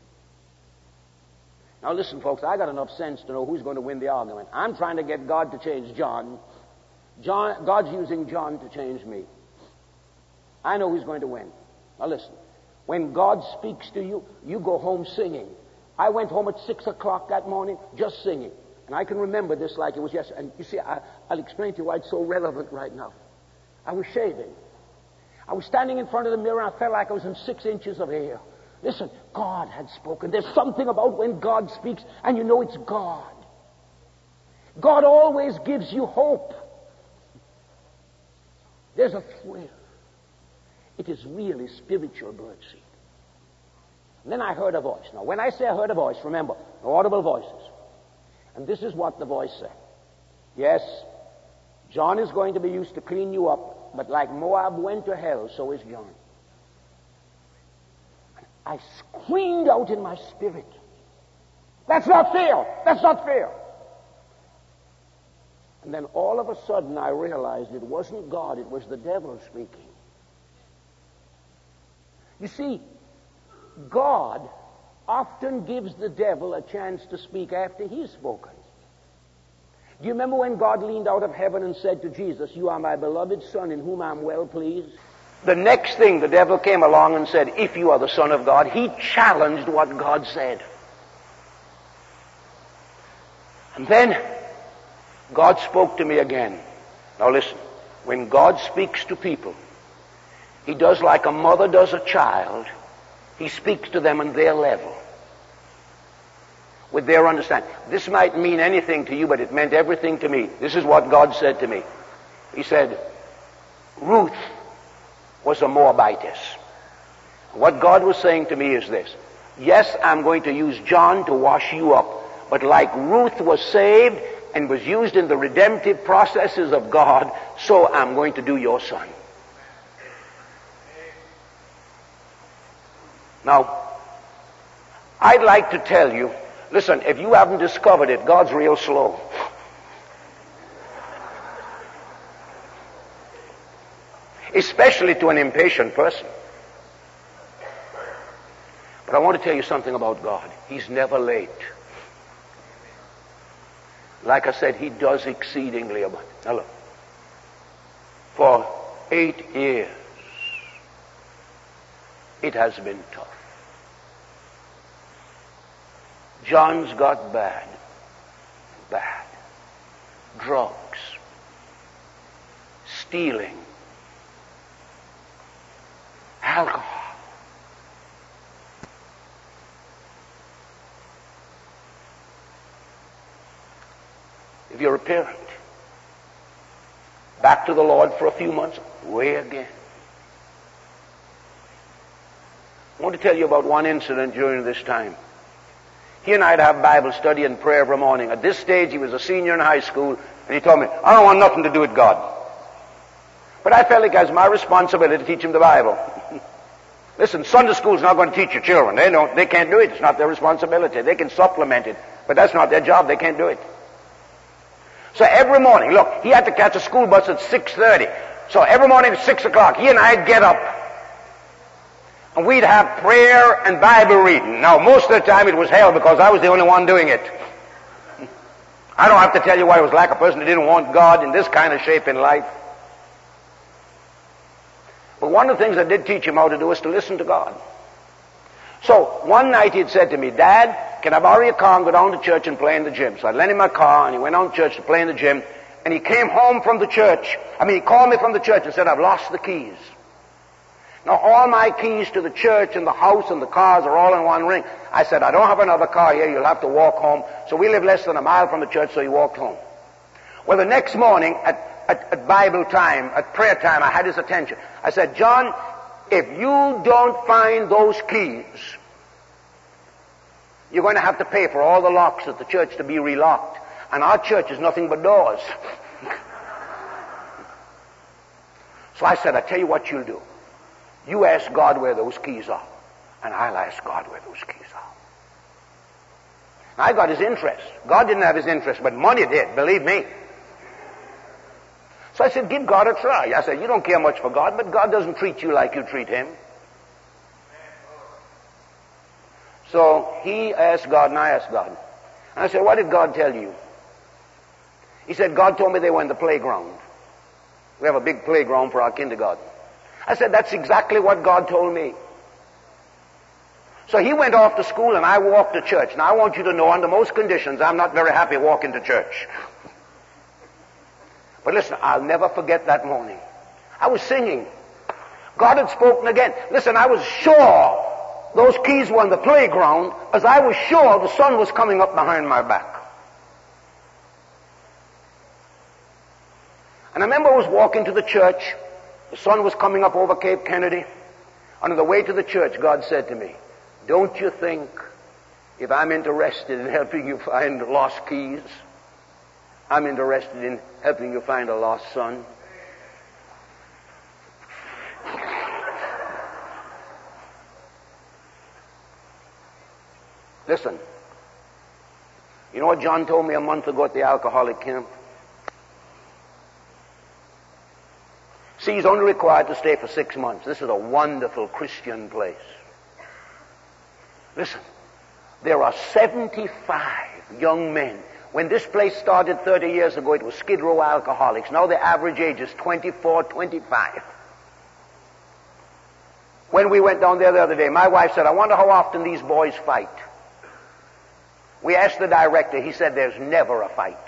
Now listen, folks, I got enough sense to know who's going to win the argument. I'm trying to get God to change John. God's using John to change me. I know who's going to win. Now listen, when God speaks to you, you go home singing. I went home at 6 o'clock that morning just singing. And I can remember this like it was yesterday. And you see, I'll explain to you why it's so relevant right now. I was shaving. I was standing in front of the mirror and I felt like I was in 6 inches of hair. Listen, God had spoken. There's something about when God speaks and you know it's God. God always gives you hope. There's a thrill. It is really spiritual birdseed. And then I heard a voice. Now, when I say I heard a voice, remember, no audible voices. And this is what the voice said. Yes, John is going to be used to clean you up, but like Moab went to hell, so is John. I screamed out in my spirit. That's not fair. That's not fair. And then all of a sudden I realized it wasn't God, it was the devil speaking. You see, God often gives the devil a chance to speak after he's spoken. Do you remember when God leaned out of heaven and said to Jesus, "You are my beloved Son in whom I'm well pleased"? The next thing the devil came along and said, "If you are the Son of God," he challenged what God said. And then God spoke to me again. Now listen, when God speaks to people, he does like a mother does a child. He speaks to them on their level, with their understanding. This might mean anything to you, but it meant everything to me. This is what God said to me. He said, Ruth was a Moabitess. What God was saying to me is this: yes, I'm going to use John to wash you up, but like Ruth was saved and was used in the redemptive processes of God, so I'm going to do your son. Now, I'd like to tell you, listen, if you haven't discovered it, God's real slow. Especially to an impatient person. But I want to tell you something about God. He's never late. Like I said, he does exceedingly abundantly. Now look, for 8 years, it has been tough. John's got bad. Drugs, stealing, alcohol. If you're a parent, back to the Lord for a few months, away again. I want to tell you about one incident during this time. He and I'd have Bible study and prayer every morning. At this stage, he was a senior in high school, and he told me, "I don't want nothing to do with God." But I felt like it was my responsibility to teach him the Bible. Listen, Sunday school's not going to teach your children. They can't do it. It's not their responsibility. They can supplement it, but that's not their job. They can't do it. So every morning, look, he had to catch a school bus at 6:30. So every morning at 6 o'clock, he and I'd get up, and we'd have prayer and Bible reading. Now, most of the time it was hell because I was the only one doing it. I don't have to tell you why it was like a person who didn't want God in this kind of shape in life. But one of the things I did teach him how to do is to listen to God. So one night he'd said to me, "Dad, can I borrow your car and go down to church and play in the gym?" So I lent him my car, and he went down to church to play in the gym. And he came home from the church. He called me from the church and said, "I've lost the keys." Now, all my keys to the church and the house and the cars are all in one ring. I said, "I don't have another car here. You'll have to walk home." So we live less than a mile from the church, so he walked home. Well, the next morning at Bible time, at prayer time, I had his attention. I said, "John, if you don't find those keys, you're going to have to pay for all the locks at the church to be relocked. And our church is nothing but doors." So I said, "I tell you what you'll do. You ask God where those keys are, and I'll ask God where those keys are." I got his interest. God didn't have his interest, but money did, believe me. So I said, "Give God a try." I said, "You don't care much for God, but God doesn't treat you like you treat him." So he asked God, and I asked God. And I said, "What did God tell you?" He said, "God told me they were in the playground. We have a big playground for our kindergarten." I said, that's exactly what God told me. So he went off to school and I walked to church. Now I want you to know, under most conditions, I'm not very happy walking to church. But listen, I'll never forget that morning. I was singing. God had spoken again. Listen, I was sure those keys were on the playground, as I was sure the sun was coming up behind my back. And I remember I was walking to the church. The sun was coming up over Cape Kennedy. And on the way to the church, God said to me, don't you think if I'm interested in helping you find lost keys, I'm interested in helping you find a lost son? Listen, you know what John told me a month ago at the alcoholic camp? See, he's only required to stay for 6 months. This is a wonderful Christian place. Listen, there are 75 young men. When this place started 30 years ago, it was Skid Row alcoholics. Now the average age is 24, 25. When we went down there the other day, my wife said, I wonder how often these boys fight. We asked the director. He said, there's never a fight.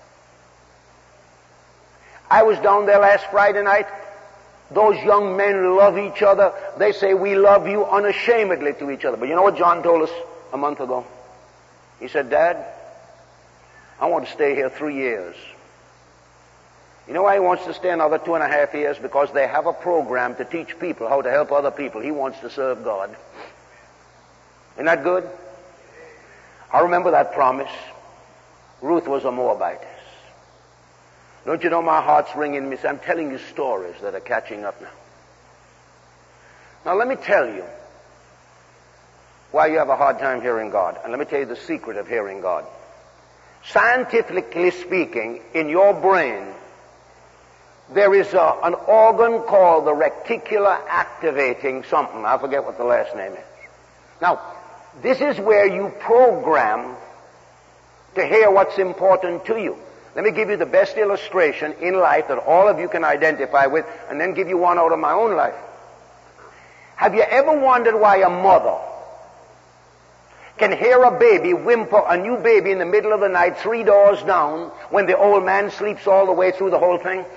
I was down there last Friday night. Those young men love each other. They say, we love you unashamedly to each other. But you know what John told us a month ago? He said, Dad, I want to stay here 3 years. You know why he wants to stay another 2.5 years? Because they have a program to teach people how to help other people. He wants to serve God. Isn't that good? I remember that promise. Ruth was a Moabitess. Don't you know my heart's ringing me? I'm telling you stories that are catching up now. Now let me tell you why you have a hard time hearing God. And let me tell you the secret of hearing God. Scientifically speaking, in your brain, there is an organ called the reticular activating something. I forget what the last name is. Now, this is where you program to hear what's important to you. Let me give you the best illustration in life that all of you can identify with, and then give you one out of my own life. Have you ever wondered why a mother can hear a baby whimper, a new baby in the middle of the night 3 doors down, when the old man sleeps all the way through the whole thing?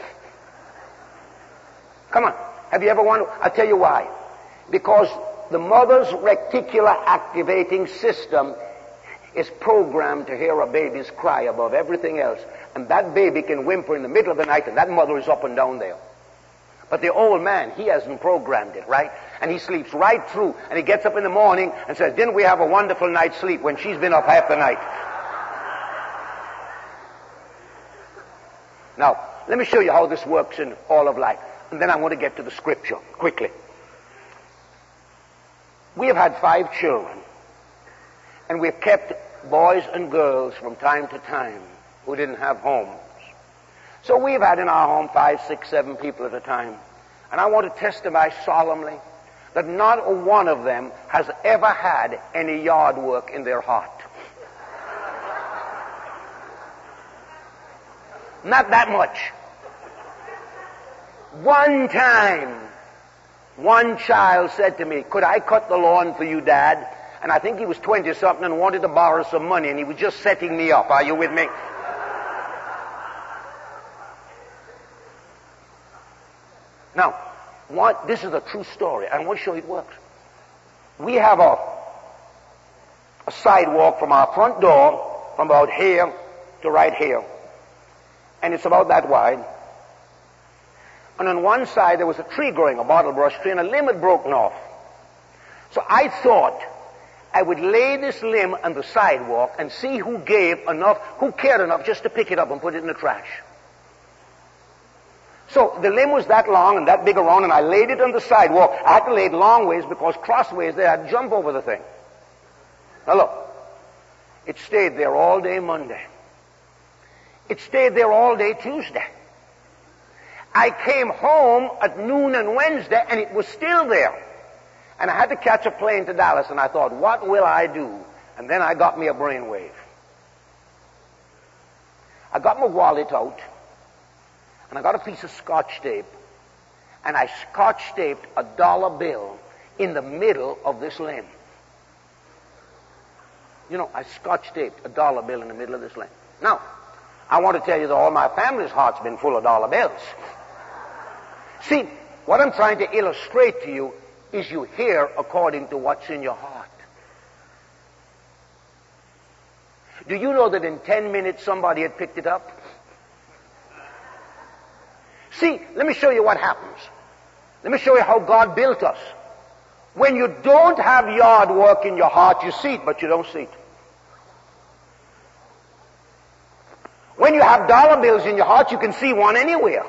Come on. Have you ever wondered? I'll tell you why. Because the mother's reticular activating system is programmed to hear a baby's cry above everything else. And that baby can whimper in the middle of the night, and that mother is up and down there. But the old man, he hasn't programmed it, right? And he sleeps right through, and he gets up in the morning and says, didn't we have a wonderful night's sleep, when she's been up half the night? Now, let me show you how this works in all of life. And then I want to get to the scripture quickly. We have had 5 children. And we've kept boys and girls from time to time who didn't have homes. So we've had in our home 5, 6, 7 people at a time. And I want to testify solemnly that not one of them has ever had any yard work in their heart. Not that much. One time, one child said to me, could I cut the lawn for you, Dad? And I think he was 20-something and wanted to borrow some money, and he was just setting me up. Are you with me? Now, this is a true story. I want to show you it works. We have a sidewalk from our front door from about here to right here. And it's about that wide. And on one side there was a tree growing, a bottle brush tree, and a limb had broken off. So I thought I would lay this limb on the sidewalk and see who cared enough just to pick it up and put it in the trash. So the limb was that long and that big around, and I laid it on the sidewalk. I had to lay it long ways because crossways there I'd jump over the thing. Now look, it stayed there all day Monday. It stayed there all day Tuesday. I came home at noon on Wednesday and it was still there. And I had to catch a plane to Dallas, and I thought, what will I do? And then I got me a brainwave. I got my wallet out, and I got a piece of Scotch tape, and I scotch-taped a dollar bill in the middle of this limb. You know, I scotch-taped a dollar bill in the middle of this limb. Now, I want to tell you that all my family's heart's been full of dollar bills. See, what I'm trying to illustrate to you is you hear according to what's in your heart. Do you know that in 10 minutes somebody had picked it up? See, let me show you what happens. Let me show you how God built us. When you don't have yard work in your heart, you see it, but you don't see it. When you have dollar bills in your heart, you can see one anywhere.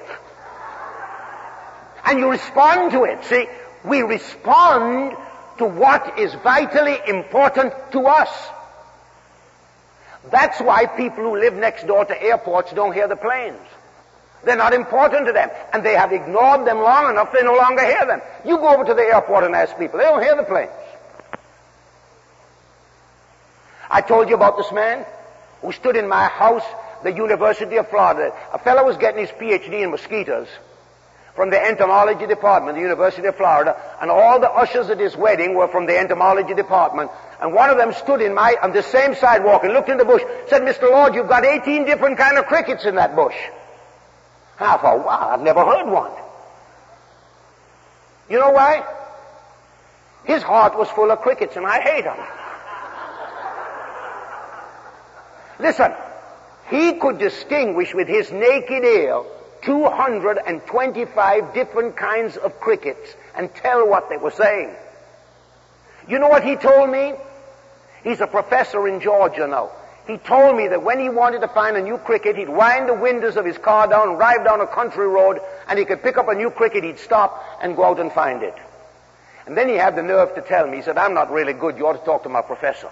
And you respond to it. See, we respond to what is vitally important to us. That's why people who live next door to airports don't hear the planes. They're not important to them. And they have ignored them long enough, they no longer hear them. You go over to the airport and ask people, they don't hear the planes. I told you about this man who stood in my house, the University of Florida. A fellow was getting his PhD in mosquitoes from the entomology department, the University of Florida, and all the ushers at his wedding were from the entomology department. And one of them stood on the same sidewalk and looked in the bush, said, Mr. Lord, you've got 18 different kind of crickets in that bush. And I thought, wow, I've never heard one. You know why? His heart was full of crickets, and I hate them. Listen, he could distinguish with his naked ear 225 different kinds of crickets and tell what they were saying. You know what he told me? He's a professor in Georgia now. He told me that when he wanted to find a new cricket, he'd wind the windows of his car down, drive down a country road, and he could pick up a new cricket, he'd stop and go out and find it. And then he had the nerve to tell me, he said, I'm not really good, you ought to talk to my professor.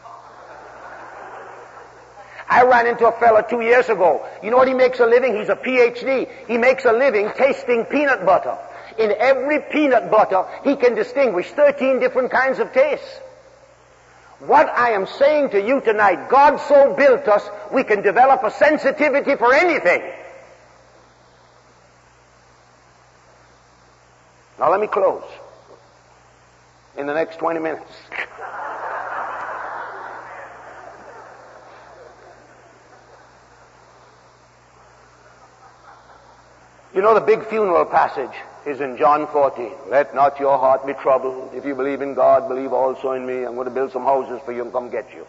I ran into a fella 2 years ago. You know what he makes a living? He's a PhD. He makes a living tasting peanut butter. In every peanut butter, he can distinguish 13 different kinds of tastes. What I am saying to you tonight, God so built us, we can develop a sensitivity for anything. Now let me close in the next 20 minutes. You know the big funeral passage is in John 14. Let not your heart be troubled. If you believe in God, believe also in me. I'm going to build some houses for you and come get you.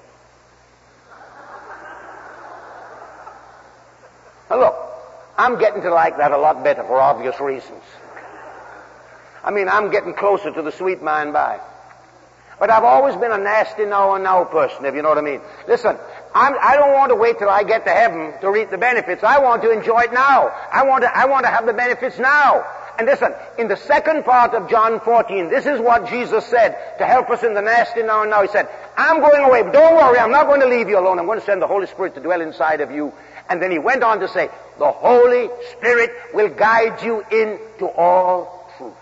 Now look, I'm getting to like that a lot better for obvious reasons. I mean, I'm getting closer to the sweet by and by. But I've always been a nasty now and now person, if you know what I mean. Listen, I don't want to wait till I get to heaven to reap the benefits. I want to enjoy it now. I want to have the benefits now. And listen, in the second part of John 14, this is what Jesus said to help us in the nasty now and now. He said, I'm going away, but don't worry, I'm not going to leave you alone. I'm going to send the Holy Spirit to dwell inside of you. And then he went on to say, the Holy Spirit will guide you into all truth.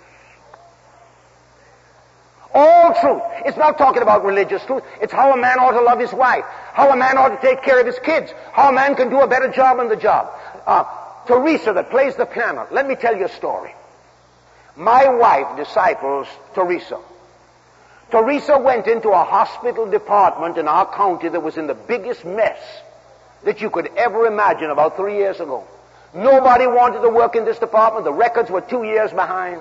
All truth. It's not talking about religious truth. It's how a man ought to love his wife, how a man ought to take care of his kids, how a man can do a better job on the job. Teresa that plays the piano, let me tell you a story. My wife disciples Teresa. Teresa went into a hospital department in our county that was in the biggest mess that you could ever imagine about 3 years ago. Nobody wanted to work in this department. The records were 2 years behind.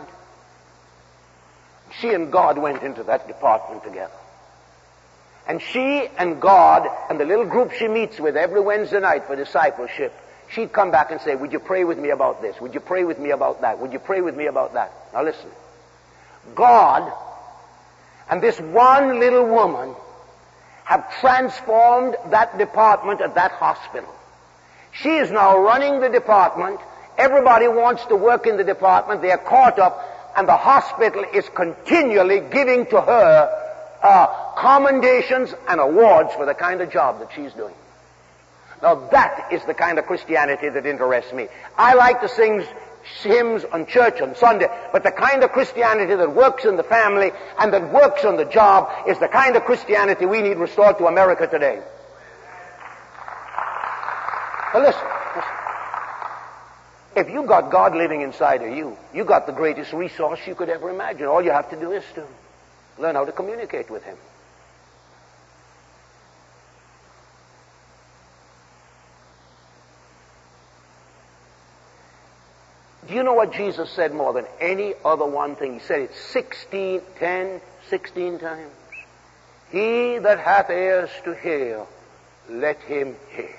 She and God went into that department together. And she and God and the little group she meets with every Wednesday night for discipleship, she'd come back and say, would you pray with me about this? Would you pray with me about that? Would you pray with me about that? Now listen. God and this one little woman have transformed that department at that hospital. She is now running the department. Everybody wants to work in the department. They are caught up. And the hospital is continually giving to her commendations and awards for the kind of job that she's doing. Now that is the kind of Christianity that interests me. I like to sing hymns on church on Sunday, but the kind of Christianity that works in the family and that works on the job is the kind of Christianity we need restored to America today. Now listen. If you got God living inside of you, you got the greatest resource you could ever imagine. All you have to do is to learn how to communicate with him. Do you know what Jesus said more than any other one thing? He said it 16 times. He that hath ears to hear, let him hear.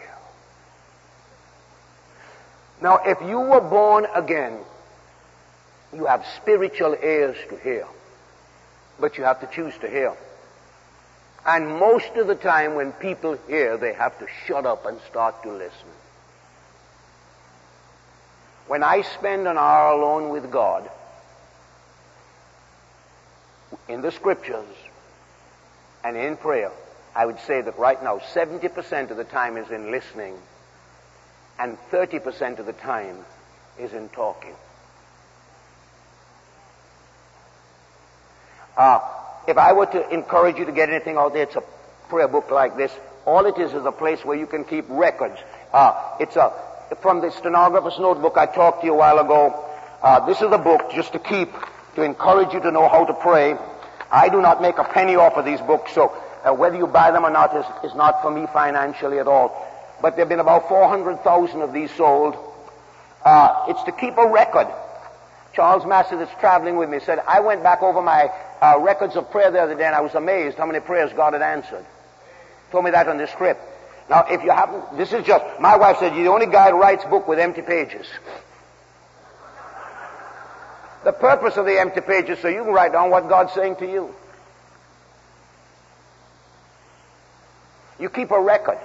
Now, if you were born again, you have spiritual ears to hear. But you have to choose to hear. And most of the time when people hear, they have to shut up and start to listen. When I spend an hour alone with God, in the Scriptures and in prayer, I would say that right now 70% of the time is in listening and 30% of the time is in talking. If I were to encourage you to get anything out there, it's a prayer book like this. All it is a place where you can keep records. From the stenographer's notebook I talked to you a while ago, this is a book just to encourage you to know how to pray. I do not make a penny off of these books, so whether you buy them or not is not for me financially at all. But there have been about 400,000 of these sold. It's to keep a record. Charles Massey, that's traveling with me, said, I went back over my records of prayer the other day, and I was amazed how many prayers God had answered. Told me that on this trip. Now, if you happen, this is just, my wife said, you're the only guy who writes book with empty pages. The purpose of the empty pages so you can write down what God's saying to you. You keep a record.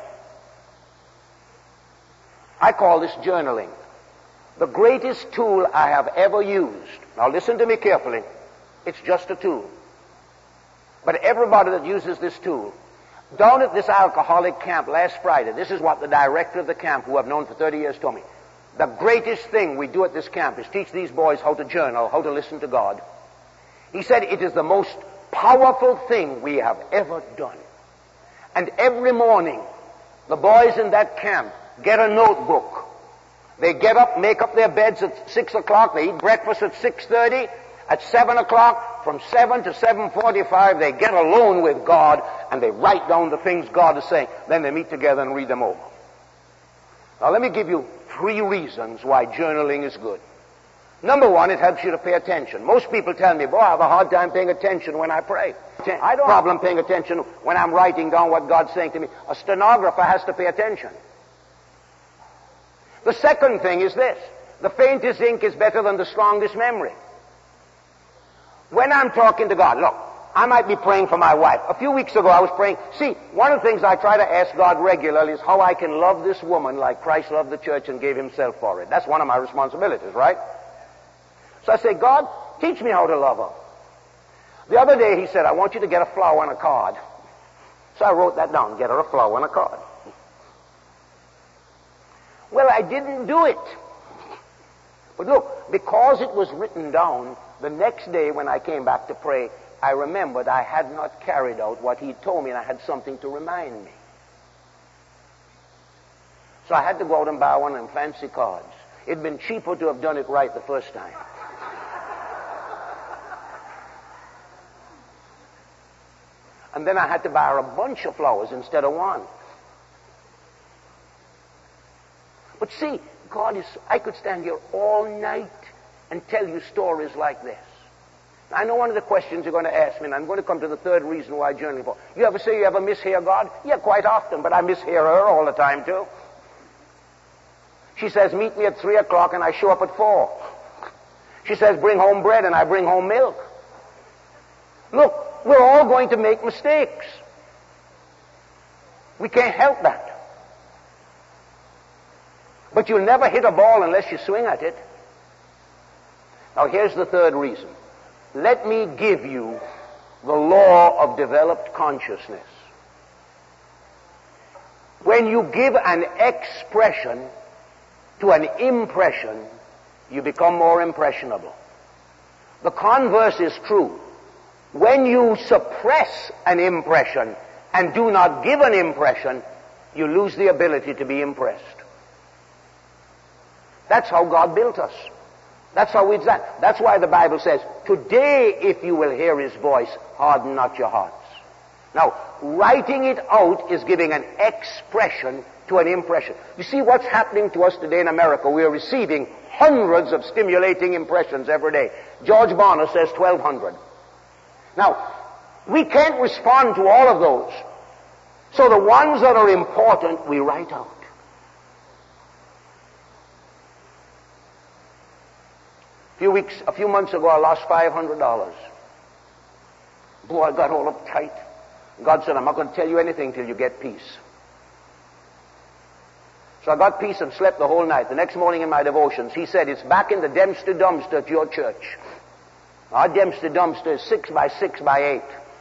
I call this journaling. The greatest tool I have ever used. Now listen to me carefully. It's just a tool. But everybody that uses this tool, down at this alcoholic camp last Friday, this is what the director of the camp, who I've known for 30 years, told me. The greatest thing we do at this camp is teach these boys how to journal, how to listen to God. He said it is the most powerful thing we have ever done. And every morning, the boys in that camp get a notebook. They get up, make up their beds at 6 o'clock, they eat breakfast at 6:30. At 7 o'clock, from 7 to 7:45, they get alone with God and they write down the things God is saying. Then they meet together and read them over. Now let me give you 3 reasons why journaling is good. Number 1, it helps you to pay attention. Most people tell me, boy, I have a hard time paying attention when I pray. I don't have a problem paying attention when I'm writing down what God's saying to me. A stenographer has to pay attention. The second thing is this. The faintest ink is better than the strongest memory. When I'm talking to God, look, I might be praying for my wife. A few weeks ago I was praying. See, one of the things I try to ask God regularly is how I can love this woman like Christ loved the church and gave himself for it. That's one of my responsibilities, right? So I say, God, teach me how to love her. The other day he said, I want you to get a flower and a card. So I wrote that down, get her a flower and a card. Well, I didn't do it. But look, because it was written down, the next day when I came back to pray, I remembered I had not carried out what he told me, and I had something to remind me. So I had to go out and buy one of them fancy cards. It'd been cheaper to have done it right the first time. And then I had to buy her a bunch of flowers instead of one. But see, I could stand here all night and tell you stories like this. I know one of the questions you're going to ask me, and I'm going to come to the third reason why journaling for. You ever say you ever mishear God? Yeah, quite often, but I mishear her all the time too. She says, meet me at 3 o'clock, and I show up at 4. She says, bring home bread, and I bring home milk. Look, we're all going to make mistakes. We can't help that. But you'll never hit a ball unless you swing at it. Now here's the third reason. Let me give you the law of developed consciousness. When you give an expression to an impression, you become more impressionable. The converse is true. When you suppress an impression and do not give an impression, you lose the ability to be impressed. That's how God built us. That's how we designed. That's why the Bible says, today if you will hear his voice, harden not your hearts. Now, writing it out is giving an expression to an impression. You see what's happening to us today in America? We are receiving hundreds of stimulating impressions every day. George Barna says 1,200. Now, we can't respond to all of those. So the ones that are important, we write out. A few months ago, I lost $500. Boy, I got all uptight. God said, I'm not going to tell you anything till you get peace. So I got peace and slept the whole night. The next morning in my devotions, he said, it's back in the Dempster dumpster at your church. Our Dempster dumpster is 6 by 6 by 8.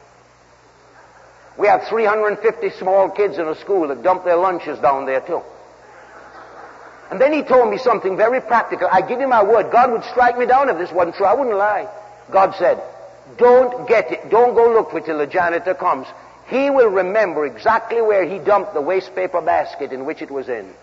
We have 350 small kids in a school that dump their lunches down there too. And then he told me something very practical. I give you my word, God would strike me down if this wasn't true. I wouldn't lie. God said, don't get it. Don't go look for it till the janitor comes. He will remember exactly where he dumped the waste paper basket in which it was in.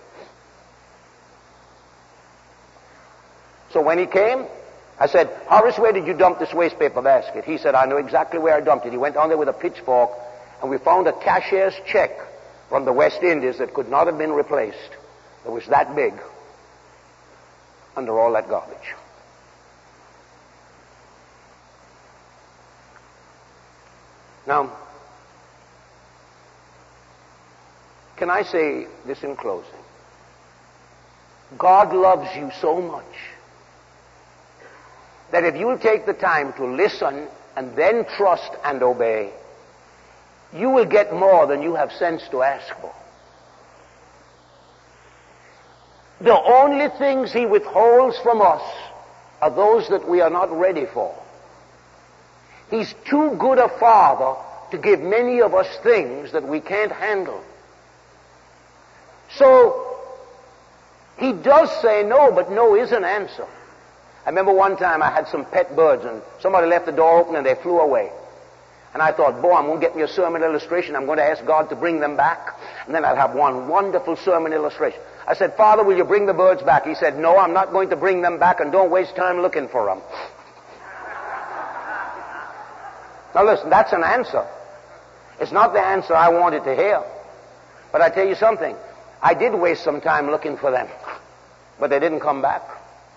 So when he came, I said, Horace, where did you dump this waste paper basket? He said, I know exactly where I dumped it. He went down there with a pitchfork, and we found a cashier's check from the West Indies that could not have been replaced. It was that big under all that garbage. Now, can I say this in closing? God loves you so much that if you will take the time to listen and then trust and obey, you will get more than you have sense to ask for. The only things he withholds from us are those that we are not ready for. He's too good a father to give many of us things that we can't handle. So, he does say no, but no is an answer. I remember one time I had some pet birds and somebody left the door open and they flew away. And I thought, boy, I'm going to get me a sermon illustration. I'm going to ask God to bring them back. And then I'll have one wonderful sermon illustration. I said, Father, will you bring the birds back? He said, no, I'm not going to bring them back, and don't waste time looking for them. Now listen, that's an answer. It's not the answer I wanted to hear. But I tell you something. I did waste some time looking for them. But they didn't come back.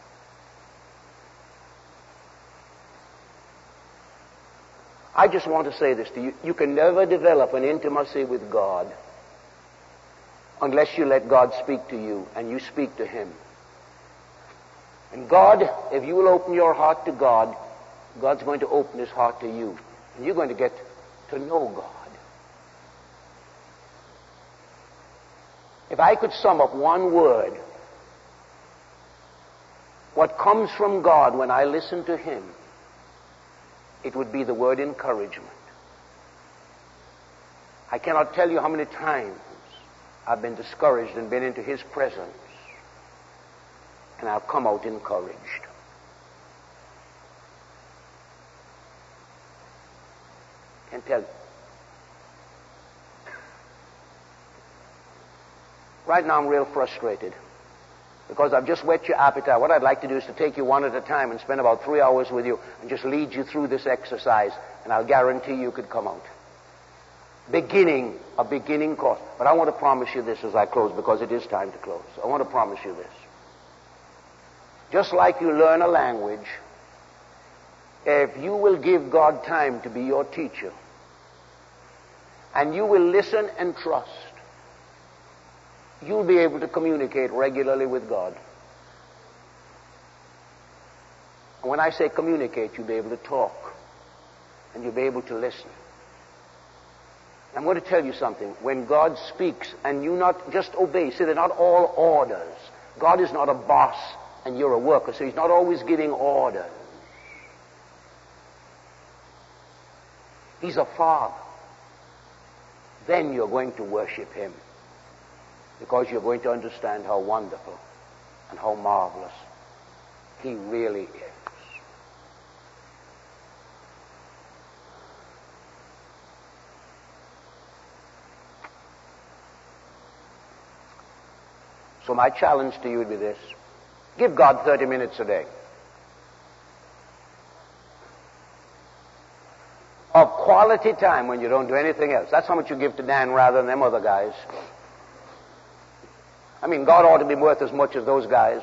I just want to say this to you. You can never develop an intimacy with God unless you let God speak to you and you speak to him. And God, if you will open your heart to God, God's going to open his heart to you. And you're going to get to know God. If I could sum up one word, what comes from God when I listen to him, it would be the word encouragement. I cannot tell you how many times I've been discouraged and been into his presence, and I've come out encouraged. Can't tell you. Right now I'm real frustrated because I've just whet your appetite. What I'd like to do is to take you one at a time and spend about 3 hours with you and just lead you through this exercise, and I'll guarantee you could come out. A beginning course. But I want to promise you this as I close, because it is time to close. I want to promise you this. Just like you learn a language, if you will give God time to be your teacher, and you will listen and trust, you'll be able to communicate regularly with God. And when I say communicate, you'll be able to talk, and you'll be able to listen. I'm going to tell you something. When God speaks and you not just obey, see, they're not all orders. God is not a boss and you're a worker, so he's not always giving orders. He's a father. Then you're going to worship him, because you're going to understand how wonderful and how marvelous he really is. So my challenge to you would be this. Give God 30 minutes a day of quality time when you don't do anything else. That's how much you give to Dan rather than them other guys. I mean, God ought to be worth as much as those guys.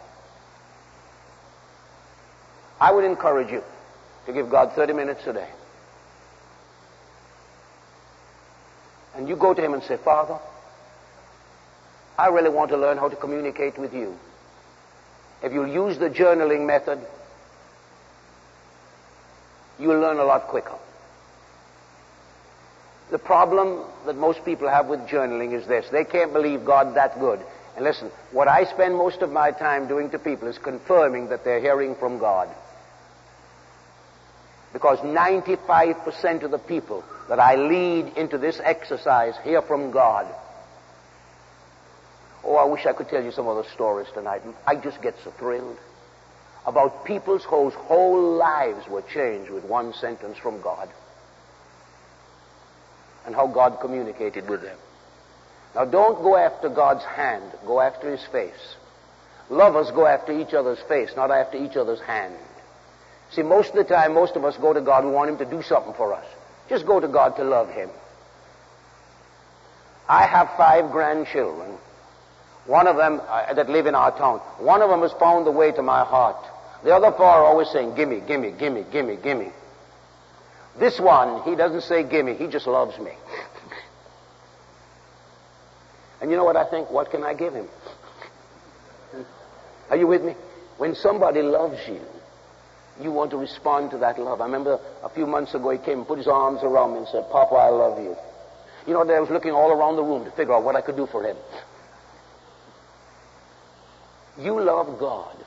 I would encourage you to give God 30 minutes a day. And you go to him and say, Father, I really want to learn how to communicate with you. If you'll use the journaling method, you'll learn a lot quicker. The problem that most people have with journaling is this. They can't believe God's that good. And listen, what I spend most of my time doing to people is confirming that they're hearing from God. Because 95% of the people that I lead into this exercise hear from God. Oh, I wish I could tell you some other stories tonight. I just get so thrilled about people's whose whole lives were changed with one sentence from God. And how God communicated with them. Now, don't go after God's hand. Go after his face. Lovers go after each other's face, not after each other's hand. See, most of the time, most of us go to God, we want him to do something for us. Just go to God to love him. I have 5 grandchildren. One of them that live in our town. One of them has found the way to my heart. The other 4 are always saying, gimme, gimme, gimme, gimme, gimme. This one, he doesn't say gimme, he just loves me. And you know what I think? What can I give him? Are you with me? When somebody loves you, you want to respond to that love. I remember a few months ago he came and put his arms around me and said, Papa, I love you. You know, I was looking all around the room to figure out what I could do for him. You love God,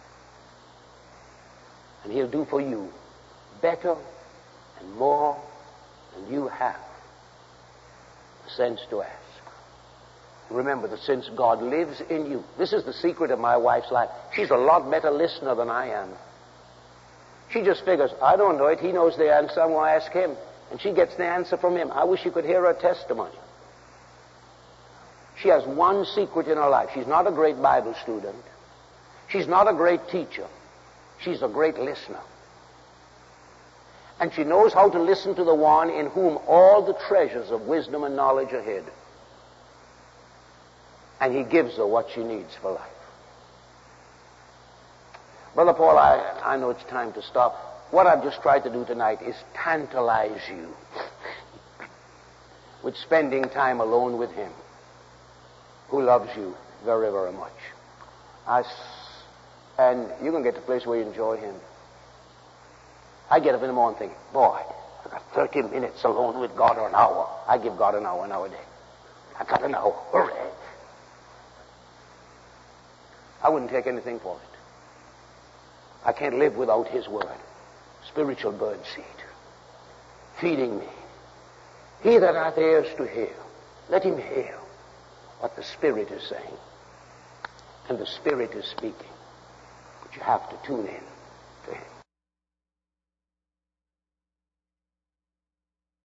and he'll do for you better and more than you have the sense to ask. Remember that since God lives in you, this is the secret of my wife's life. She's a lot better listener than I am. She just figures, I don't know it, he knows the answer, I'm going to ask him. And she gets the answer from him. I wish you could hear her testimony. She has one secret in her life. She's not a great Bible student. She's not a great teacher. She's a great listener. And she knows how to listen to the one in whom all the treasures of wisdom and knowledge are hid. And he gives her what she needs for life. Brother Paul, I know it's time to stop. What I've just tried to do tonight is tantalize you with spending time alone with him, who loves you very, very much. And you can get to a place where you enjoy him. I get up in the morning thinking, boy, I got 30 minutes alone with God, or an hour. I give God an hour a day. I got an hour. Hooray. I wouldn't take anything for it. I can't live without his word. Spiritual bird seed. Feeding me. He that hath ears to hear, let him hear what the Spirit is saying. And the Spirit is speaking. But you have to tune in to him.